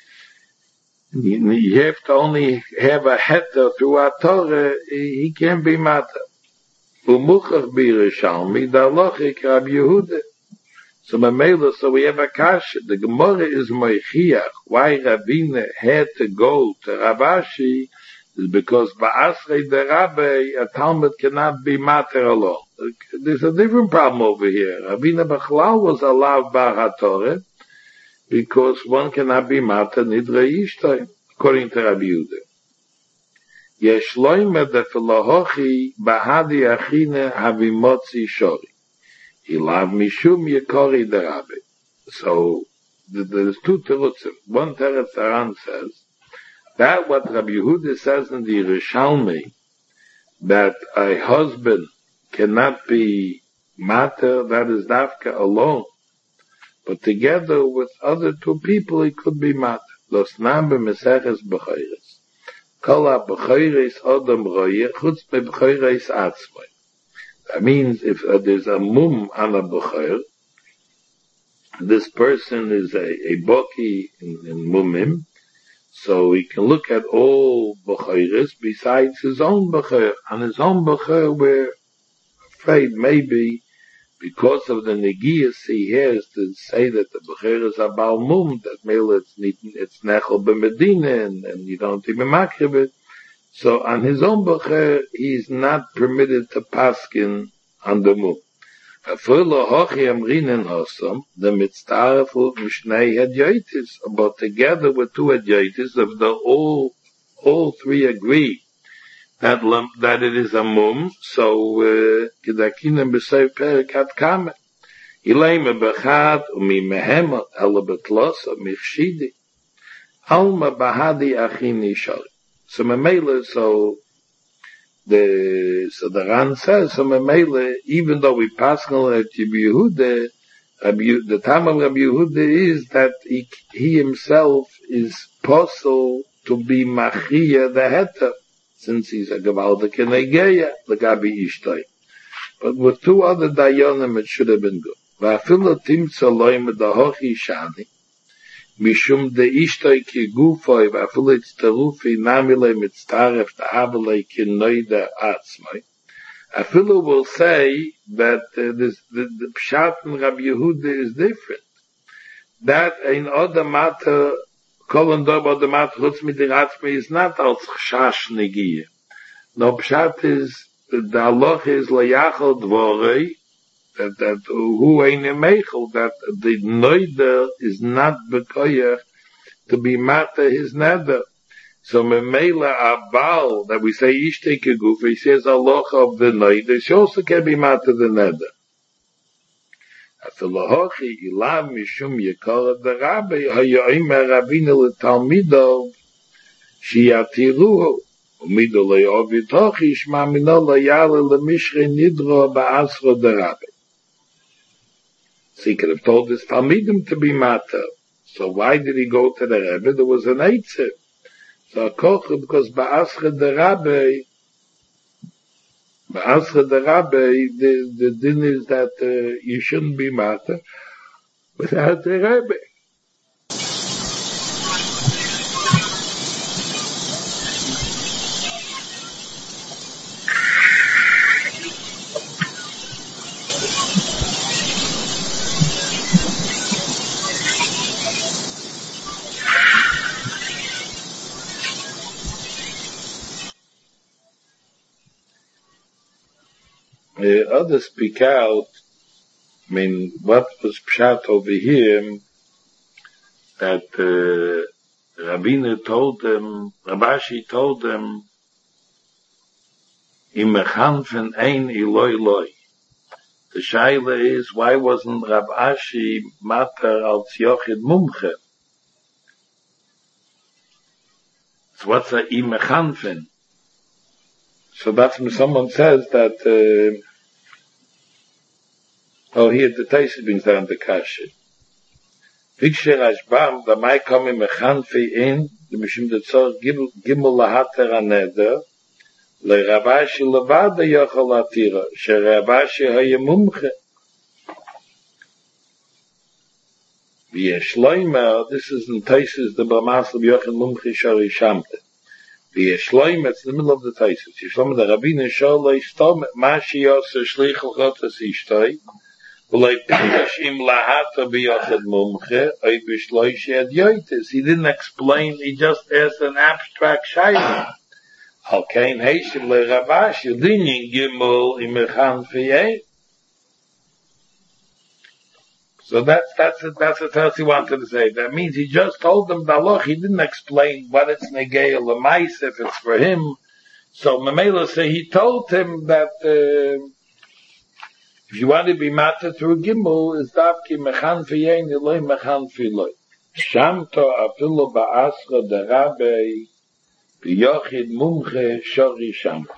you have to only have a heter through a Torah, he can't be matter. Umuchach b'Yerushalmi, da'alochik Rabbi Yehuda. So we have a kasha. The Gemara is moichiach. Why Ravina had to go to Ravashi is because ba'asrei derabe, a Talmud cannot be matter alone. There's a different problem over here. Ravina Bechlal was allowed by HaTorah, because one cannot be matter nidrei ishtoi, according to Rabbi Yehuda. Yesh loimer defilohochi bahadi achine havimotzi shori. Ilav mishum yekori derabe. So there's two terutzim. One teretz Aran says that what Rabbi Yehuda says in the Yerushalmi, that a husband cannot be matter, that is dafka alone. But together with other two people, it could be matter. Los nam b'meseches b'chayres. Kol ha-b'chayres odom roye, chutz b'chayres atzmai. That means if there's a mum on a b'chayr, this person is a boki in mumim, so he can look at all b'chayres besides his own b'chayr. On his own b'chayr, we're afraid maybe because of the negias he has to say that the Bechir is a Baal Mum, that maybe it's Nechel b'Medina, and you don't even makrib it. So on his own Bechir, he's not permitted to paskin on the Mum. The mitzvah for Mishnei Hadyotis, but together with two Hadyotis, of the all three agree that it is a mum, so kedakinem b'sei perikat kamen. Ileime b'chad umi mehemot ela b'tlos michshidi alma bahadi achini shari. So memele, so the Ran says, so memele, even though we pascal at Rabbi Yehuda, the time of Rabbi Yehuda is that he himself is possible to be machia the heter, since he's a Gavalda Kenegeya, the Gabi Ishtoi. But with two other Dayanim, it should have been good. ואפילו תמצא להם דהוכי שני, משום דאישתוי כגופוי, ואפילו הצטרופי נמי להם מצטרף תאבלי כנוידה עצמי. Afilu will say that the Pshat in Rabbi Yehuda is different. That in other matter, kol and dob other matter, chutz midir atzmi, is not als chash negiye. No, Pshat is, the halacha is layachal dvorei, that who ein emechel, that the noider is not bekoyach to be matter his neder. So memela abal, that we say ishtei keguf, he says halacha of the noider, she also can be matter the neder. Afilahochi ilav mishum yekor the rabbi, hayoimer rabbeinu letalmido, shiyatiruhu. Umido le'ovitochi, shma mino le'yale le'mishre nidro ba'asro the rabbi. So he could have told his Talmidim to be matter. So why did he go to the Rebbe? There was an Eitzah. So because ba'asre the rabbi, the din is that you shouldn't be matter without the Rebbe. Others speak out, I mean, what was pshat over here, that Rabbeinu told them, Rabashi told them, Im mechanfen ein iloi loi. The shaila is, why wasn't Rabashi matter als yochid mumche? So what's a im mechanfen? So that's when someone says that, here the Taisa brings down the kasha. Vikshe Rashbam, the mai come in mechanfi in, the mishim the tzor gimel lahater aneder, le Rabashi levada yochel atira, she Rabashi haye mumche. V'yesh loimer, this is in Taisa's the B'masel b'yochel mumche shari shamte. V'yeshloim, it's in the middle of the Taisus. Yeshloim, the Rabbinu Sholei Stom, Mashi Yosef Shlichel Chotas Ishtoi, V'loi Pirish Im Lahata B'yochad Mumche, Oy B'shloi Shead Yoitis. He didn't explain, he just asked an abstract shayla. Al Kain Heishim Le Rabash, Yudinyin Gimel Im Echan Fiyeh. So that's what else he wanted to say. That means he just told them the halach. He didn't explain what it's negei l'mais if it's for him. So Mamela say he told him that if you want to be matter through Gimel, is davki mechan fiyein eloi mechan filoi. Shamto afilu ba'asra derabei b'yochid mumche shori shamto.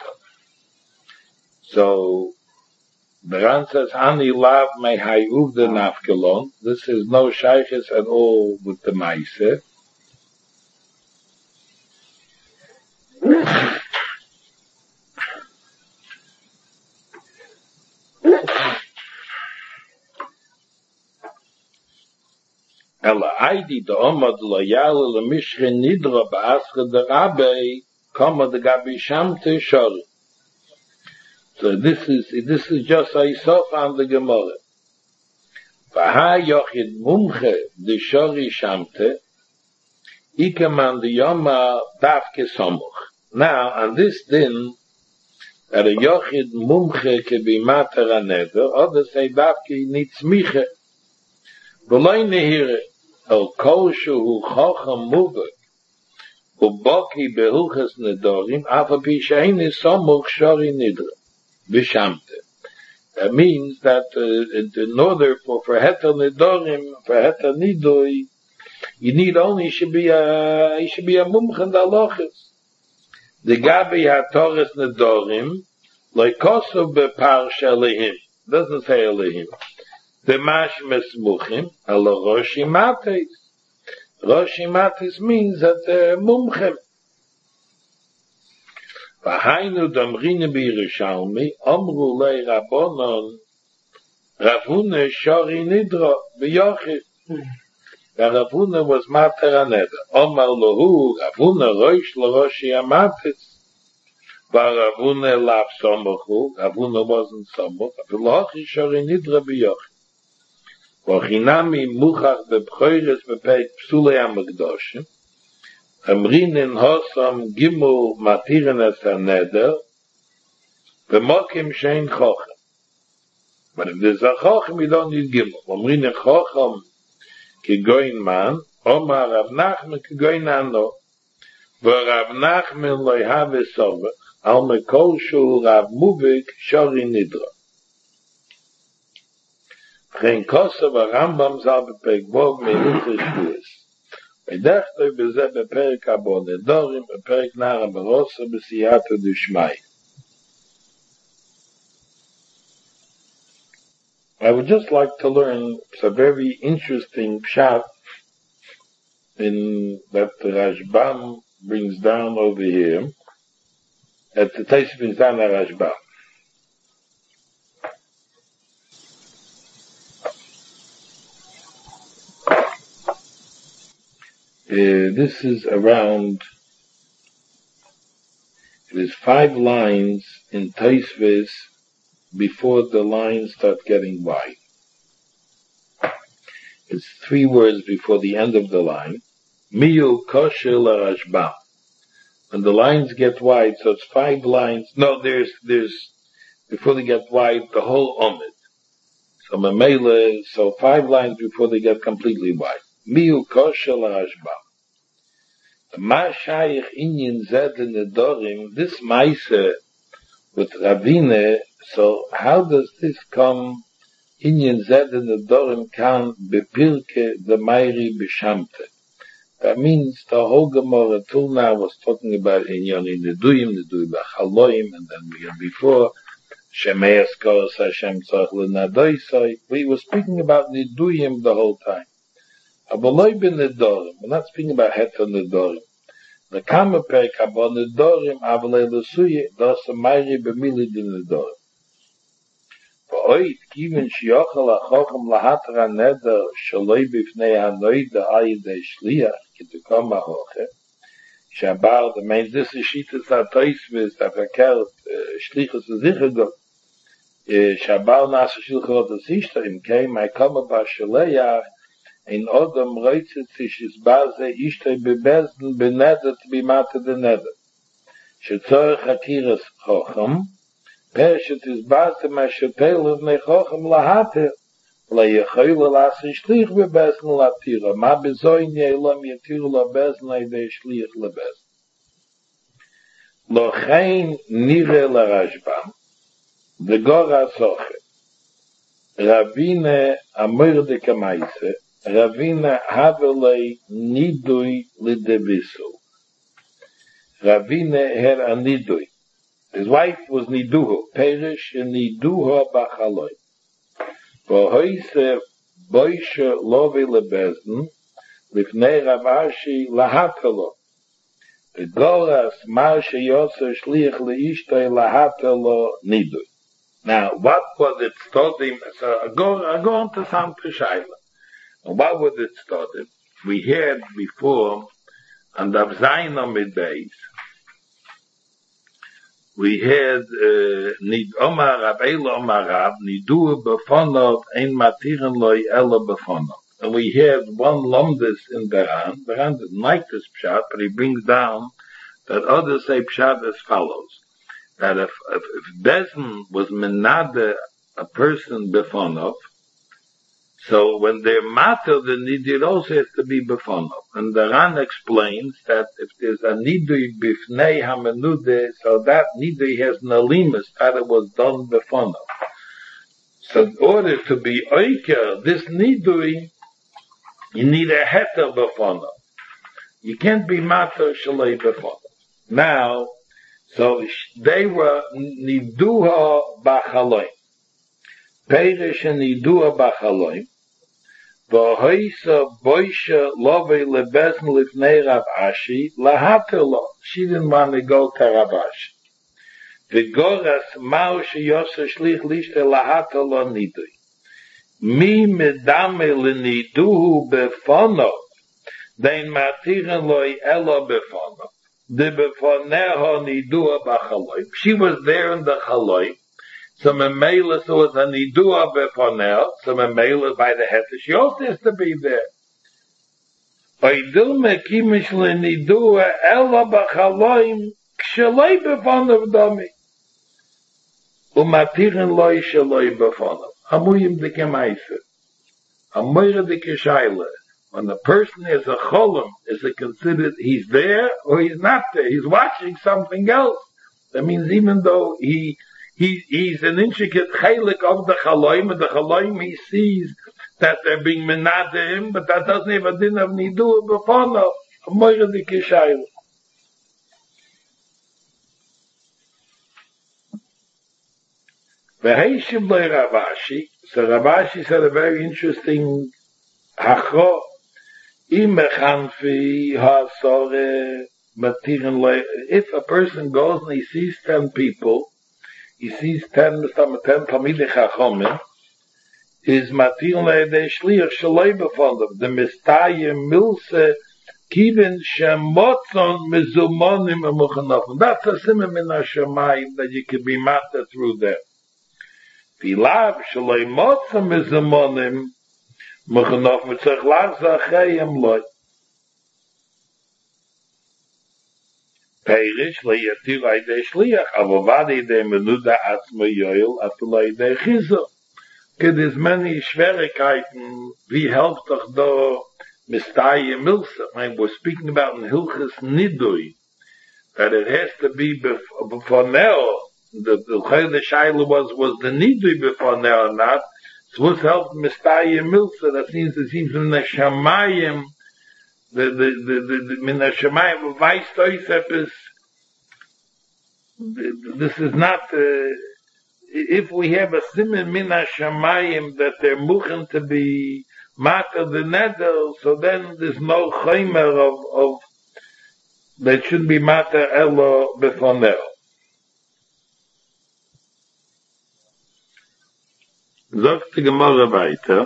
So the Ran says, Ani lav me hayuv the nafkelon. This is no shaykhis at all with the maise. Ela aidi de omad lo yale le mishre nidra ba'asre de rabbi kama de gabi shamte shori. So this is just a Yisuf on the Gemara. Vaha yochid mumche de shori shamte, ikeman de yoma davke somuch. Now, on this din, that a yochid mumche can be mater aneder, others say davke nitzmiche. V'loi nehire, el kol shu chochem muvek, uboki behuches nedorim, afa pi sheini somuch shori nidra. Vishamte. That means that in order for heter nidorim, for heter nidoi, you need only, he should be a mumchen dalochis. The gabi hatoris nidorim, like kosov beparsha lehim, doesn't say lehim. The mash mesmuchim, ala roshi matis. Roshi matis means that mumchem. V'hainu damrine b'Yerushalmi, amru lei Rabbanon, Rav Huna shari nidra b'yochid. And Rav Huna was mater aneder. Omar lohu, Rav Huna roish l'roshi amatis. But Rav Huna lav somachu, Rav Huna wasn't somach. V'lochi shari nidra b'yochid. V'chinami muchach b'bchoires b'peit psulei amagdoshim. Amrinin hosam gimel matirin es aneder. V'mokim shein chochem. But if there's a chochem, you don't need gimel. Amrinin chochem kigoin man, Omar Rav Nachman kigoin ano. V'Rav Nachman lo have sovach, al mekol shul Rav Muvik shori nidra. V'chein kosav Rambam zal b'perek vov meiluch shvuos. V'dechtoi b'zeh b'perek abo nedorim, b'perek nara b'rosa b'siyata d'shmai. I would just like to learn a very interesting pshat in that the Rashbam brings down over here, that the Tais brings down the Rashbam. This is around, it is 5 lines in Taisvis before the lines start getting wide. It's 3 words before the end of the line. Miyu kosher la-Rashbam. When the lines get wide, so it's 5 lines. No, there's, before they get wide, the whole omid. So Mamela, so 5 lines before they get completely wide. Miyu kosher la-Rashbam. Ma shayich inyin zed nedorim, this maise with Ravine, so how does this come inyin zed nedorim kan bepirke the Meiri b'shamte? That means the whole Gemara till now was talking about inyan neduyim b'chaloim, and then we had before Shemeas Koros Hashem tzarich l'nadoisai. We were speaking about neduyim the whole time. Aboloi b'nedorim. We're not speaking about heter nedorim. The kama perek abo nedorim avolei l'suye das Meiri b'mili d'nedorim. V'oit kiven shiyochel hachochem lahater haneder shaloi b'fnei hanoida ayidei shliach k'tukom hahoche. Shabar, the main, this is shitas ha'toisvis, that verkehrt shlichus v'zichagot. Shabar nasa shilchot asishta im keim ha'kama b'shaleach in odom reitzet sich is baze ishtoi bebezden benedet bimate de neder. Shetzorech hakiras chochem, Peshet is baze ma shepelev ne chochem lahater, leyechoyle lasen shlich bebezden latira, ma bezoin yelam yetiru labezden aydei shlich lebezden. Lochein nire la Rashbam, de gora soche, Ravine amir de kamaise, Ravina Havelei Nidui Lidevisu. Ravina had a Nidui. His wife was Niduho, Perish and Niduho Bachaloi. Vohoise Boisha Lovi Lebezden, Lifnei Ravashi Lahatelo. The Goras Marsha Yosef Shliach Leishtoi Lahatelo Nidui. Now, what was it studying? So I go on to some Peshaila. What was it started? We had before, on the Zayin Middays, we had Nid Omar Rab Eila Omar Rab, Nidu Befonov, Ein Matiren Loi Ella Befonov. And we had one Lomdus in Beran. Beran didn't like this pshat, but he brings down that others say pshat as follows. That if Bezen was Menade, a person Befonov, so when they're matter, the nidui also has to be befonov. And the Ran explains that if there's a nidui bifnei hamenude, so that nidui has nalimus, that it was done befonov. So in order to be oiker, this nidui, you need a heter befonov. You can't be matter shalei befonov. Now, so they were niduha bachaloim. Perish and Nidua Bachaloim, V'hoisa Boisha Love Lebezn Lifnei Rav Ashi, Lahatelo. She didn't want to go to Rav Ashi. V'goras Mao Sheyoseh Shlich Lishte Lahatelo Nidui. Mi medame leniduhu befono, dein matiren loy elo befono. De befoneho nidua bachaloi. She was there in the chaloi. So memela, so was a nidua befoneo. So memela by the head. She also has to be there. Oidil mekimish lenidua elo bachaloim ksheloi befono v'domi. Umatiren loy sheloi befono. Hamuyim de kemaise. Hamoyre de keshayle. When the person is a cholam, is it considered he's there or he's not there? He's watching something else. That means even though he's an intricate chalik of the chaloim, and the chaloim he sees that they're being menade him, but that doesn't have a din of nidu b'fono. Hamoyre de keshayle. V'heishim loy Ravashi. So Ravashi said a very interesting hacho. If a person goes and he sees 10 people, he sees 10 Talmidei Chachomim, is matir le'edei shliach shaloi b'fondav, the mistayim milse kivin shemotzon mezumonim emuchanofim. That's a simon min hashamayim that you can be matter through them. Vilav shaloi motzon mezumonim Mechanof mitzach lachza chayim loy. Peirish le'yatir la'idei shliach, avovad idei menuda atzma yoyel, after idei chizo. Okay, there's many Schwierigkeiten, wie helft doch da mistaye milsa. We're speaking about in Hilchas Nidui, that it has to be before now. The Shaila was the Nidui before now or not. So what's helped Mistaye Milsa? That seems in the Shamayim, the Min Shamayim of Weiss Toysep is, this is not, if we have a Simen Min Shamayim that they're muchen to be Mata the Neder, so then there's no Chaymer of that shouldn't be Mata Elo Befonel. Sagt die Gemara weiter.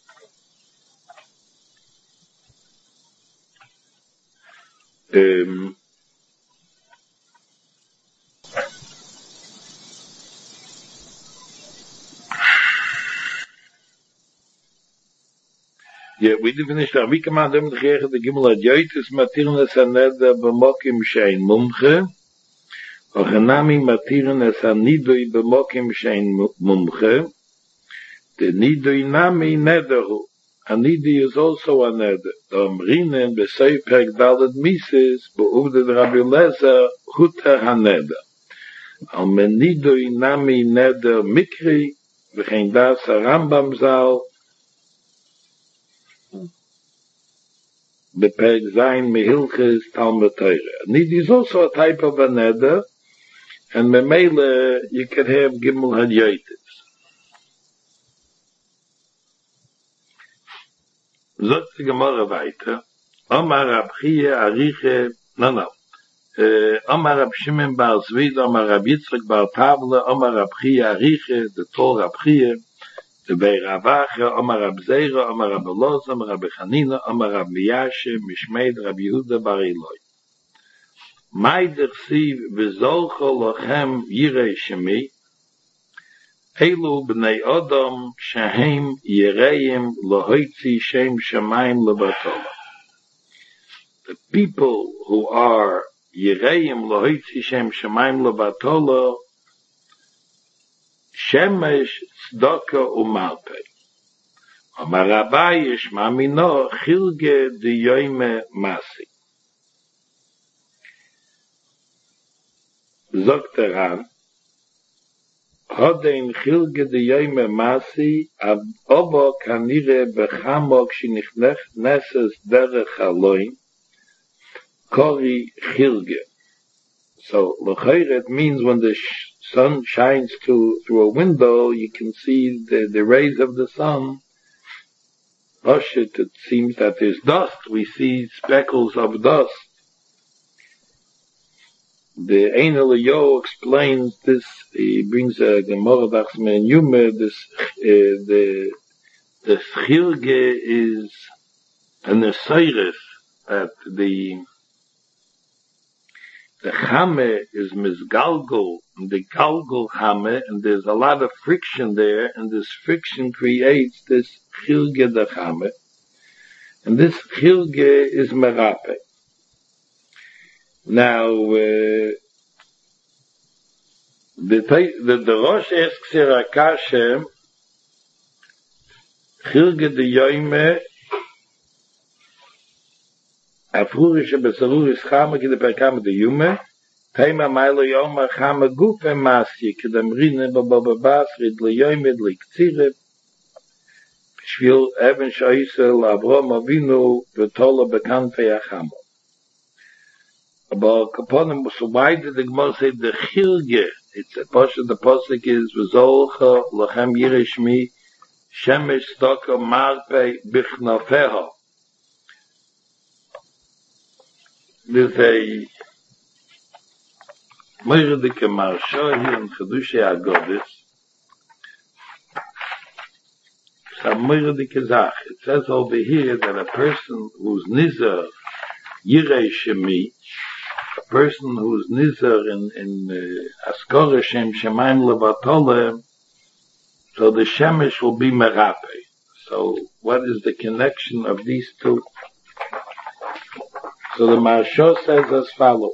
Yeah, we didn't finish that. We come out of the Gimel Adjoitis Matirnes Aneda B'mokim Shein Mumche or Hanami Matirnes Anidoi B'mokim Shein Mumche. The nidui nami nederhu. A nidui is also a neder. The Amrinen b'sei perk dalet mises be'uvded Rabbi Lezer huter ha-neder. Al men nidui nami neder mikri v'chein das ha-Rambam zal beperk zayin mehilches Talmud Torah. A nidui is also a type of a neder, and memele you can have Gimel Hadyoitis. Sagt die Gemara weiter. Omar Rab Chia Ariche, Omar Rab Shimon Bar Zvid, Omar Rab Yitzchak Bar Tavle, Omar Rab Chia Ariche, the Torah Rab Chia, the Beir Avacha, Omar Rab Zeira, Omar Rab Eloz, Omar Rab Chanina, Omar Rab Miyashe, Mishmeid Rab Yehuda Bar Eloi. Maider Siv V'zolcho Lochem Yirei Shemi, Elu b'nei Odom shehem Yereim lohoitzi shem shamayim levatola. The people who are Yereim lohoitzi shem shamayim levatola, shemesh tzedaka umalpe. Amar Rabbi yishma mino chilge diyoyme masi. Zogt Ran, Hodein chilge de yoyme masi, aber kanire bechamok shinichneses derech haloin, kori chilge. So, l'chayret means when the sun shines through a window, you can see the rays of the sun. Oshit, it seems that there's dust. We see speckles of dust. The Ein Eliyahu explains this. He brings a Gemara Dachsman Yume. the Chilge is an Osiris, that the Chame is misgalgul, and the galgul Chame, and there's a lot of friction there, and this friction creates this Chilge the Chame, and this Chilge is Merape. Now, the Rosh asks here Akashem, Chilge de Yoime, Afrurische Besaruris Chame, Kide Perkame de Yume, Tema Mailo Yoma Chame Gufe Masye, Kide Mrine Bababas, Rid Le Yoime, Le Ktsire, Shvil Even Shaisel, Avrom Avinu, Vetola Bekanfe Achamo. But upon him, so why did the Gemara say the Chilge? It's a portion, the posik is, V'zolcha Lachem Yirishmi, Shemesh Stoko Marpe Bichnofeho. There's a Meredike Marsha here in Chedushe Agodis. It's a Meredike Zach. It says over here that a person who's Nizar Yirei Shemi, a person who's Nizar in Askora Shem Shemaim Levatole, so the Shemesh will be Merape. So what is the connection of these two? So the Marsha says as follows.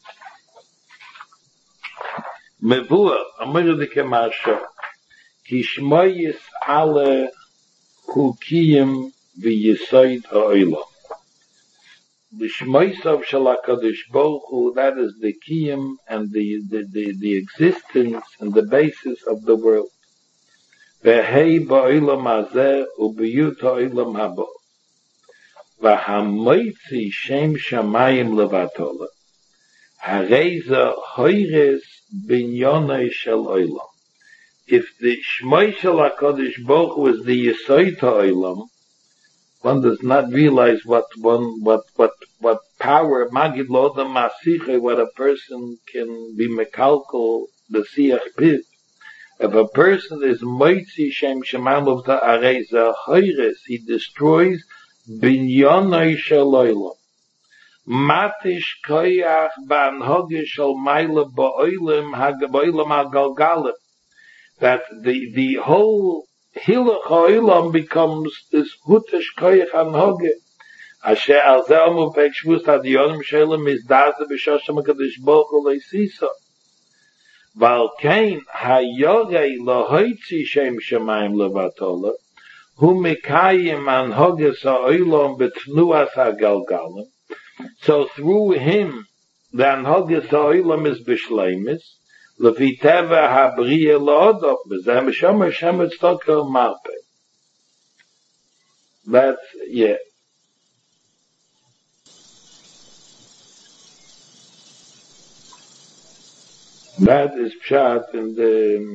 Mevua, Ameredike Marsha, Kishmoyis Ale Chukiyim V'Yisoid Ha'olam. The Shmoisav Shel HaKadosh Baruch Hu, that is the Kiyim and the existence and the basis of the world. V'hei ba'olam hazeh u'biyut ha'olam haba. V'hamoitzi shem shamayim levatola. Hareza hoires binyonai shel olam. If the Shmoi Shel HaKadosh Baruch Hu is the Yesod ha'olam, one does not realize what power, Magid Lodam Masiche, what a person can be mekalkal, the Siach Piv. If a person is Moitzi Shem Shemam of the Areza Hoires, he destroys Binyonai Shel Olam. Matish Koyach Banhoge Shel Maila Ba'olam HaGalgalim. That the whole Hilach HaOlam becomes this Hutish Koyach Anhoge. Asher al Zelmu Pek Shvus Hadionim Shelem is Daze B'Shoshem HaKadosh Baruch Hu Leisisa. Val Kain Hayorei Lohoitzi Shem Shemayim Levatola Hu Mekayim Anhoges HaOlam B'Tnuas HaGalgalim. So through him the Anhoges HaOlam is B'Shleimis. Leviteva habriya lo'odov, b'zeh m'shomer shemet stoker marpe. That's, yeah. That is pshat in the,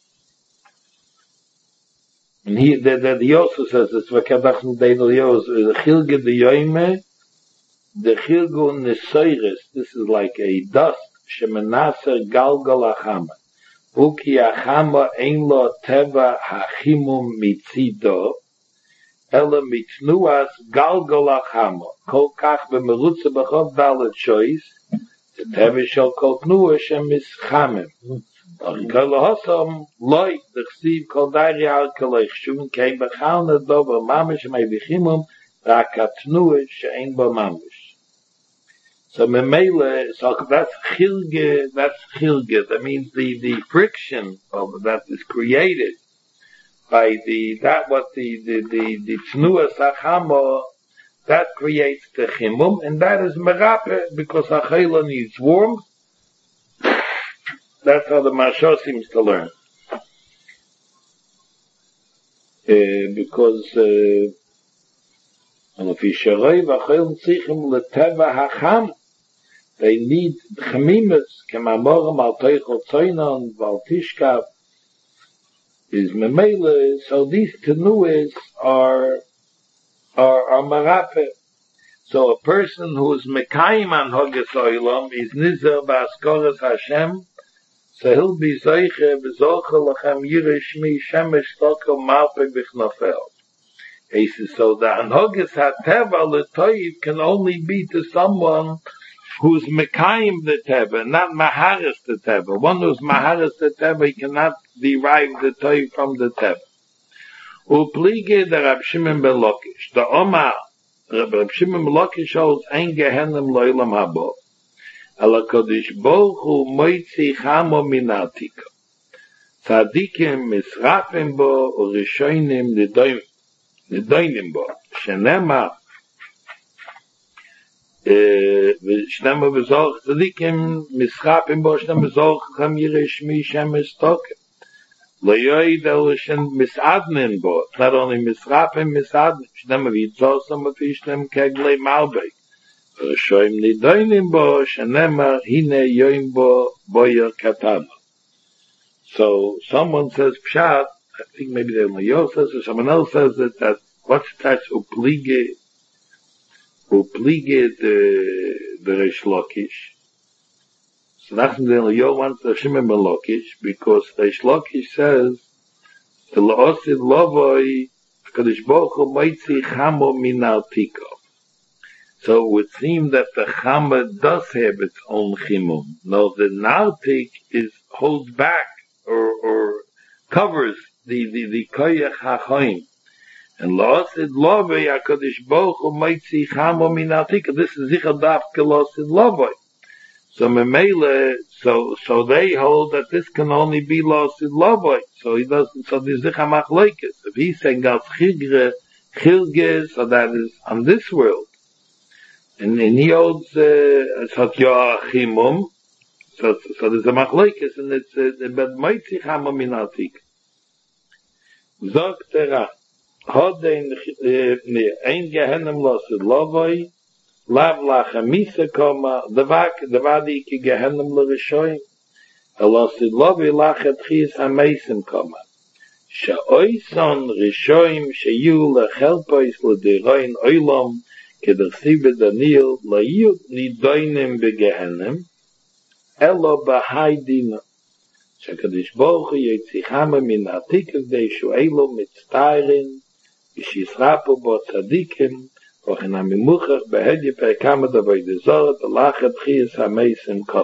and he, that also says, it's v'kadachn deidel yos, the chilge de yoime, the chilgu nesoiris, this is like a dust, shemenaser galgal achama. Uki achama ein lo teva hachimum mitzido, ela mitnuas galgal achama. Kol kach b'merutze b'chov dalet shois, the teva shel kol tnua shem mischamim. Kol hosam loy, the chsiv kol dari al kolech shum kein b'chalna do b'mamish mei b'chimum, rak atnua she'ein b'mamish. So memele, so that's chilge. That means the friction of that is created by the tnua sachama, that creates the chimum, and that is merape because achela needs warmth. That's how the Marsha seems to learn, because they need chemimus, kemamorim al teichel tzoinon, val tishkav, is memele, so these tenuas are marape. So a person who is mekayim an hoges oilam is nizer ba'askoras Hashem, so he'll be zeiche, v'zoche lachem yirei shmi shemesh toko marpe b'chnofel. He says, so the Anhogis HaTeva L'Toiv can only be to someone who's Mekayim the Teva, not Maharis the Teva. One who's Maharis the Teva, he cannot derive the Toiv from the Teva. Upliege the Rab Shimon ben Lakish. The Omar, Rab Shimon ben Lakish holds Ein Gehenim Lo'ilam Habo. Ala Kodesh Baruch Hu Moitzi Chamo Min Atika. Tzadikim Misrafim Bo Urishoinim Nidoinim Bo. Shenema ושנמה בזורך צדיקים משחפים בו שנמה בזורך חמיר שמי שמש תוקם לא יוידע שמסעדנן בו not only משחפים מסעדנן שנמה ויצוסם ופישנם כגלי מלבי ורשויים נידוינים בו שנמה הנה יוים בו בויר קטן. So someone says pshat, I think maybe the Mayor says or someone else says that what's that uplige the Reish Lakish. So that's the Mayor wants the Shimon ben Lakish because Reish Lakish says the La'osid Lovoi HaKadosh Baruch Hu Moitzi Chamo Min Artiko. So it would seem that the Chama does have its own Chimum. No, the Nartik holds back or covers the Koyach HaChoim. And La'osid Lovoi HaKadosh Baruch Hu Moitzi Chamo Min Artiko. This is Zichar Dafke La'osid Lovoi. So Memele, so they hold that this can only be La'osid Lovoi. So he doesn't, so there's Zichar Machlokes. If he's saying Gas Chilge, so that is on this world. And he holds, Satya Chimum, so there's a Machlokes, and it's, but Moitzi Chamo Min Artiko. Zog Terah. Hodein ein Gehenim La'osid Lovoi, Lav Lachamisa Koma, the Vadi Ki Gehenim L'Rishoyim, La'osid Lovoi Lachat Chis HaMeisim Koma, She'oison Rishoyim Sheyu Lechelpois L'Diroin Oilom, Kedachsiv Daniel, La'yut Nidoinim Begehenim, Elo B'hai Dina, Shekadosh Baruch Hu Yotzi Chama Min Artikas Deishu Elo Mitztairin, Yisrapu Bo Tzadikim, Och in HaMimuchach Behedye Per Kama Davoi Dezorat, Lachat Chiyas HaMeisim Koma.